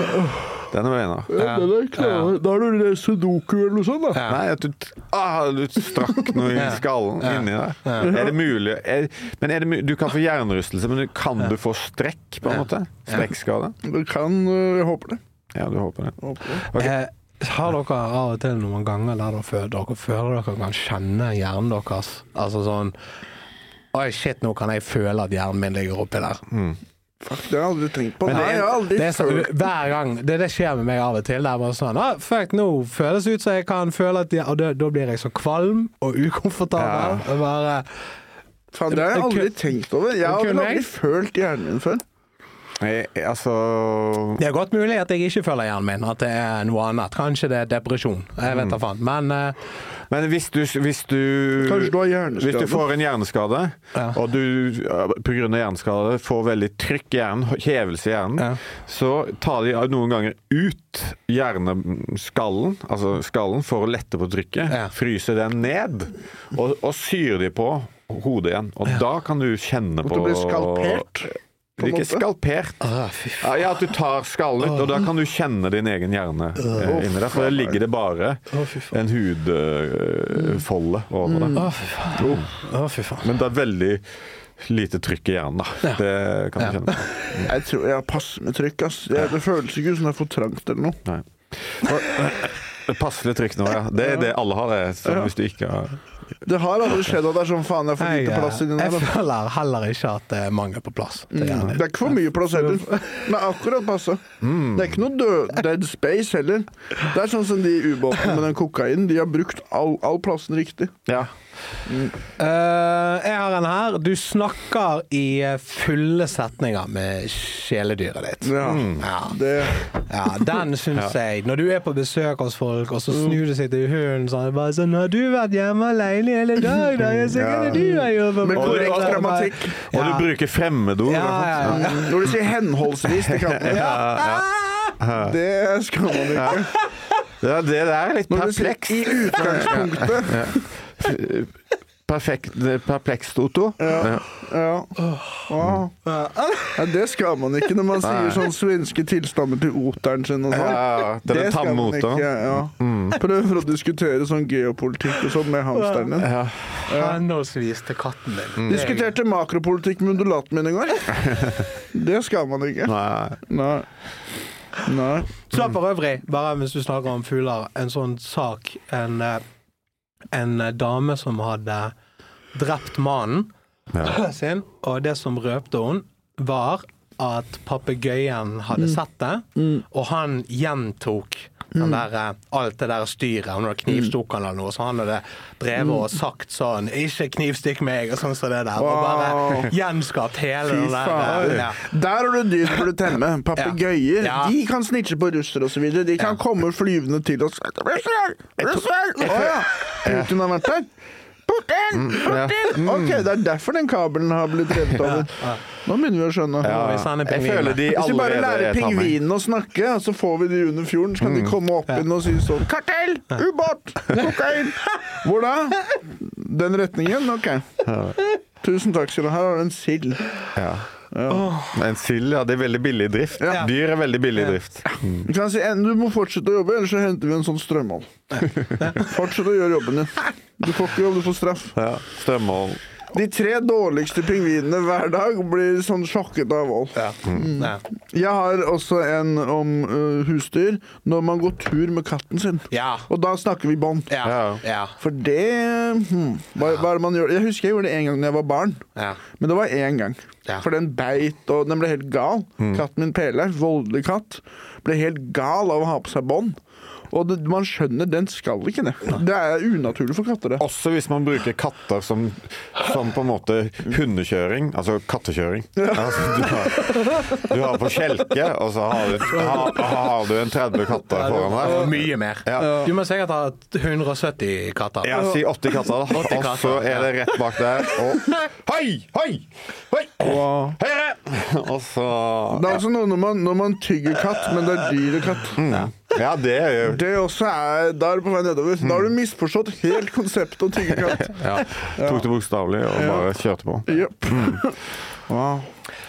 Den er venner. Ja, den er klar. Da har du lest Sudoku eller noe sånt, da. Ja. Nei, at du, ah, du strakk noe i skallen inni der. Er det mulig? Er, men er det, mu- du kan få hjernerystelse, men kan du få strekk, på en måte? Strekkskade? Du kan øh, Jeg håper det. Ja, du håper det. Jeg håper det. Ok. Eh, har dere av og til noen ganger der dere føler dere, føler dere kan kjenne hjernen deres? Altså sånn Oi, shit, nå kan jeg føle at hjernen min ligger oppi der. Fuck, det har jeg aldri tenkt på. Men det Nei, er- jeg har aldri Det er så, følt hver gang, det, det skjer med meg av og til. Der bare sånn, ah, fuck, nå føles det ut som jeg kan føle at jeg, og det, da blir jeg så kvalm og ukomfortabel. Og bare, Faen, det har jeg aldri tenkt over. Jeg har Kun aldri meg? følt hjernen min før. Jeg, altså det er godt mulig at jeg ikke føler hjernen min, at det er noe annet. Kanskje det er depresjon. Jeg vet da faen. Men eh, Men hvis du, hvis du Kanskje du har Hvis hjerneskade. du får en hjerneskade, Ja. og du på grunn av hjerneskade får veldig trykk i hjernen, hevelse i hjernen, Ja. så tar de noen ganger ut hjerneskallen, altså skallen, for å lette på trykket, Ja. fryser den ned, og, og syr de på hodet igjen. Og da kan du kjenne At på du blir skalpert, på en Ikke måte. skalpert. ah, fy faen. Ja, ja, at du tar skallen ut, og da kan du kjenne din egen hjerne eh, inni der. For der ligger det bare Å, fy faen. en hudfolde over det. Å, fy faen. Å, fy faen. Men det er veldig lite trykk i hjernen, da. Ja. Det kan du Ja. kjenne. Jeg tror jeg har passe med trykk, ass. Jeg, det føles ikke ut som det er for trangt eller noe. Nei. Og- Passelig trykk nå, ja. Det er det alle har, det. Så Ja. hvis du ikke har Det har aldri skjedd at det er sånn faen, jeg har for Jeg, lite plass inni jeg der. da. føler heller ikke at det er mangel på plass. til Mm. hjernen. Det er ikke for mye plass heller. Men akkurat passe. Det er ikke noe død, dead space heller. Det er sånn som de ubåtene med den kokainen. De har brukt all, all plassen riktig. Ja. Eh, jeg har en her. Du snakker i fulle setninger med kjæledyret ditt. Ja, Ja. det Ja, den syns jeg. Når du er på besøk hos folk, og så snur du seg til hunden sånn, bare sånn 'Har du vært hjemme alene hele dag, da?' Jeg sier, 'Hva er det du har jobbet Med med?' korrekt grammatikk. Og du bruker fremmedord. Ja, ja, ja. Når du sier henholdsvis til kattene, Ja, det skal man ikke. ja, det der er litt Når du sier perpleks. i utgangspunktet. Perfekt, perplekst, Otto. Ja. Ja. Wow. Ja, det skal man ikke når man sier sånn svenske tilstammer til oteren sin og sånn. Ja, det er den skal tamme man ikke. oteren. Ja. Prøver å diskutere sånn geopolitikk og sånn med hamsteren din. Ja. Henholdsvis til katten din. Diskuterte makropolitikk med undulaten min i går. Det skal man ikke. Nei. Nei. Nei. Så for øvrig, bare mens du snakker om fugler, en sånn sak, en, eh, en dame som hadde drept mannen Ja. sin, og det som røpte hun, var at papegøyen hadde sett det, og han gjentok Den der, eh, alt det der styret, om det var knivstukk eller noe, så han hadde drevet og sagt sånn, ikke knivstikk meg, og sånn som det der, og bare gjenskapt hele Fy den der. faen. Ja. Der har du dyr for å temme. Papegøyer, Ja. de kan snitche på russer og så videre. De kan Ja. komme flyvende til oss. Russer! Russer! Åja, Putin har vært der. Putin! Putin! Ok, det er derfor den kabelen har blitt revet over. Nå begynner vi å skjønne. Ja, vi sender jeg pingviner. føler de Hvis vi bare allerede lærer er tamme. pingvinene å snakke, så får vi de under fjorden, så kan de komme opp inn og si sånn kartell, ubåt, kokain. Hvor da? Den retningen? Ok. Tusen takk skal du ha. Her har du en sild. Ja. En sild, ja, det er veldig billig i drift. Ja. Dyr er veldig billig i drift. Du kan si, du må fortsette å jobbe, ellers så henter vi en sånn strømmål. Fortsett å gjøre jobben din. Du får ikke jobb, du får straff. Ja, strømmål. De tre dårligste pingvinene hver dag blir sånn sjokket av vold. Ja. Ja. Jeg har også en om uh, husdyr, når man går tur med katten sin. Ja. Og da snakker vi bånd. Ja. Ja. Ja. For det hmm, hva, hva er det man gjør? Jeg husker jeg gjorde det en gang da jeg var barn. Ja. Men det var én gang. Ja. For den beit, og den ble helt gal. Katten min Pele, voldelig katt, ble helt gal av å ha på seg bånd. Og det, man skjønner, den skal ikke det. Det er unaturlig for katter, det. Også hvis man bruker katter som, som på en måte hundekjøring, altså kattekjøring. Altså, du, har, du har på skjelke, og så har du, har, har du en tretti katter foran deg. Og mye mer. Ja. Du må sikkert ha hundre og sytti katter. Ja, si åtti katter, da. åtti katter, Og så er det rett bak der, og hei, hei, hei, høyre! Og så Det er altså noe når man, når man tygger katt, men det er dyr og katt. Mm. Ja, det er jo Det også er Da er du på vei nedover. Da har du misforstått helt konseptet å tygge katt. ja. Tok det bokstavelig og bare kjørte på. Jepp. Wow.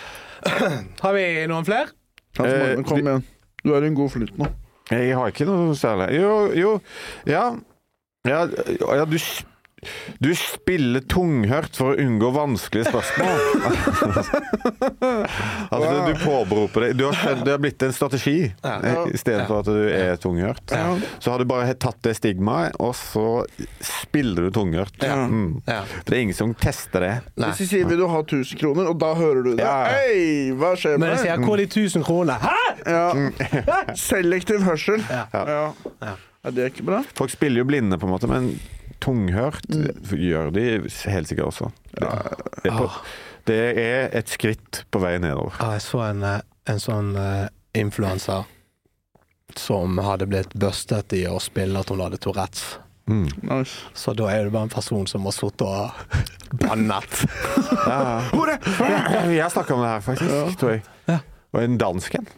Har vi noen flere? Altså, Eh, Magne, kom igjen. Du er i en god flyt nå. Jeg har ikke noe særlig. Jo, jo, ja. Ja, ja du, du spiller tunghørt for å unngå vanskelige spørsmål. Altså, du påberoper det. Du har, skjønt, det har blitt en strategi i stedet for at du er tunghørt. Ja. Så har du bare tatt det stigmaet, og så spiller du tunghørt. Ja. Mm. Ja. For det er ingen som tester det. Nei. Hvis de sier 'vil du ha tusen kroner', og da hører du det. Ja. Hei, hva skjer Men med jeg deg? sier, hvor er de tusen kroner? Hæ? Ja. Selektiv hørsel. Ja. Ja. Ja. Er det ikke bra? Folk spiller jo blinde, på en måte, men tunghørt gjør de helt sikkert også. Det, det, er på, det er et skritt på vei nedover. Ja, jeg så en, eh, en sånn uh, influencer som hadde blitt bustet i å spille at hun hadde Tourettes. Mm. Nice. Så da er det bare en person som har suttet og bannet. Ja. Hvor er Ja, vi har snakket om det her, faktisk, tror jeg. Ja. Og en dansken.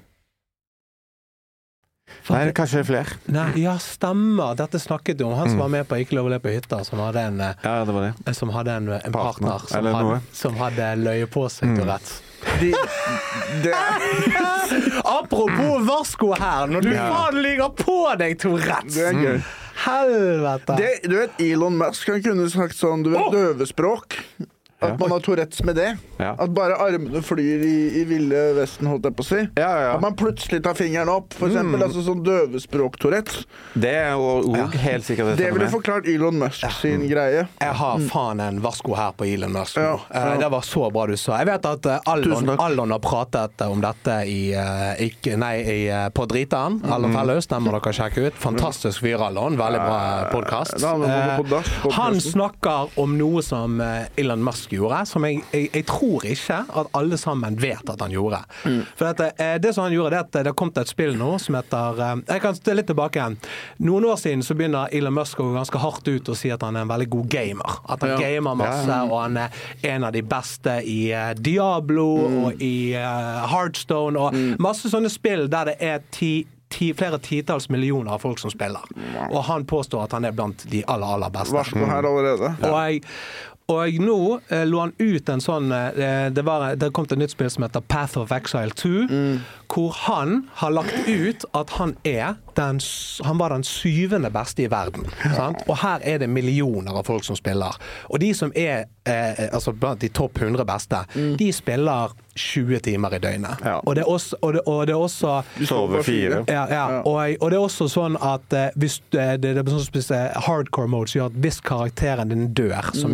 Nei, det er kanskje flere. Nei, ja, stemmer. Dette snakket du om. Han som var med på Ikke lov å le på hytta, som hadde en, eh, Ja, det var det. som hadde en, en partner, Partner, som, eller hadde, noe. som hadde løye på seg Tourettes. de, det er, Apropos varsko her, når du faen ligger på deg Tourettes! det er gøy. Helvete! Det, du vet, Elon Musk han kunne sagt sånn, du vet, døvespråk. At man har Tourettes med det. Ja. At bare armene flyr i, i ville vesten, holdt jeg på å si. Ja, ja. At man plutselig tar fingeren opp, for eksempel. Altså sånn døvespråk-Tourettes. Det er jo også helt sikkert Det ville med. forklart Elon Musk sin greie. Jeg har faen en varsko her på Elon Musk. Ja, Eh, ja. Det var så bra du sa. Jeg vet at eh, Allon, Tusen takk. Allon har pratet om dette i, eh, ikke, nei, i eh, på Driteren. Mm. Allon Fellus, den må dere sjekke ut. Fantastisk fyr, Allon. Veldig bra podkast. det er han som er på dass, podcasten. Han snakker om noe som eh, Elon Musk gjorde, som jeg, jeg, jeg tror ikke at alle sammen vet at han gjorde. Mm. For dette, eh, det som han gjorde, det er at det har kommet et spill nå som heter eh, Jeg kan stille litt tilbake igjen. Noen år siden så begynner Elon Musk å gå ganske hardt ut og si at han er en veldig god gamer. At han Ja. gamer masse, og han er en av de beste i eh, Diablo og i eh, Hearthstone og masse sånne spill der det er ti Ti, flere titalls millioner av folk som spiller. Og han påstår at han er blant de aller, aller beste. Varsko her allerede. Og, jeg, og nå eh, lå han ut en sånn eh, det, var, det kom til et nytt spill som heter Path of Exile to, hvor han har lagt ut at han er den, s- han var den syvende beste i verden. Sant? Og her er det millioner av folk som spiller. Og de som er eh, altså blant de topp hundre beste, de spiller tjue timer i døgnet. Ja. Og, det er også, og, det, og det er også Sove fire. ja, ja. Og, og det er også sånn at eh, hvis det, det, det er sånn spesielt hardcore mode som gjør at hvis karakteren din dør, så mister du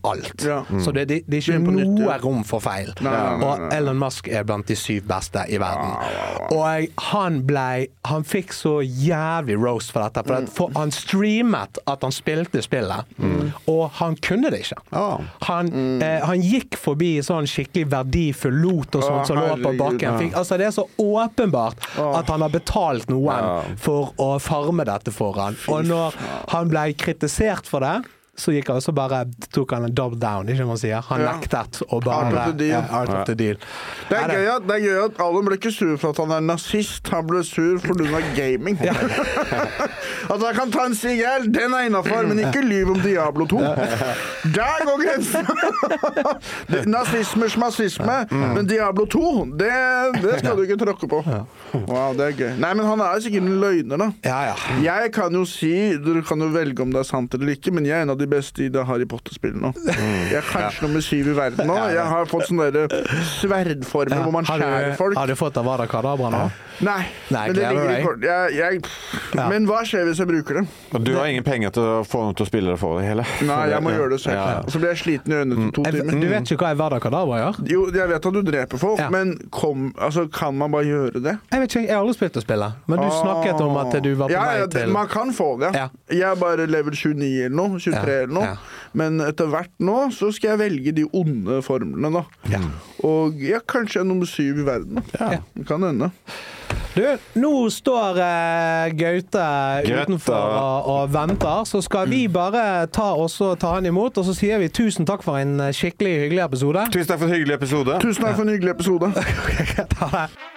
alt. Ja. Så det, det, det er ikke Begynn på nytt, noe ja. rom for feil. Nei, nei, nei, nei. Og Elon Musk er blant de syv beste i verden. Og han ble, han fikk så jævlig roast for dette, for, at, for han streamet at han spilte spillet, mm. og han kunne det ikke. Oh. Han, mm. eh, han gikk forbi sånn skikkelig verdifull lot og sånt, som lå på bakken. Fikk, altså det er så åpenbart at han har betalt noen for å farme dette for han. Og når han ble kritisert for det, så gikk han, så bare tok han en double down, ikke man sier. Han Ja. nektet å bare... Art of the deal. Ja, art of the deal. Det er, gøy at, det er gøy at Alan ble ikke sur for at han er nazist, han ble sur for grunn av gaming. Ja. Altså, jeg kan ta en sigel, den er innenfor, men ikke lyv om Diablo to. Der går grensen! Nazisme, smasisme, men Diablo to, det, det skal du ikke tråkke på. Wow, det er gøy. Nei, men han er sikkert en løgner, da. Ja, ja. Jeg kan jo si, du kan jo velge om det er sant eller ikke, men jeg er en av de beste i det Harry Potter-spillet nå. Jeg er kanskje nummer syv i verden nå. Jeg har fått sånne der sverdformer hvor man skjærer folk. Har du fått Avada Kedavra nå? Nei, Nei, men det ligger i kort. Jeg, jeg, Ja. Men hva skjer hvis jeg bruker det? Og du har ingen penger til å få noen til å spille det for det hele. Nei, jeg må gjøre det selv. Ja, ja. Så blir jeg sliten i øynene til to Jeg, timer. du vet ikke hva Avada Kedavra gjør? Jo, jeg vet at du dreper folk, Ja. men kom, altså, kan man bare gjøre det? Jeg vet ikke, jeg har aldri spilt å spille, men du snakket om at du var på ja, vei ja, til... Man kan få det. Ja. Jeg er bare level tjueni eller noe, tjuetre Ja, eller noe. ja. Men etter hvert nå, så skal jeg velge de onde formlene, da. Ja. Og ja, kanskje jeg er nummer syv i verden. Ja. Det kan hende. Du, nå står uh, Gaute utenfor og, og venter, så skal vi bare ta, også, ta han imot, og så sier vi tusen takk for en skikkelig hyggelig episode. Tusen takk for en hyggelig episode. Tusen takk for en hyggelig episode. Ta det.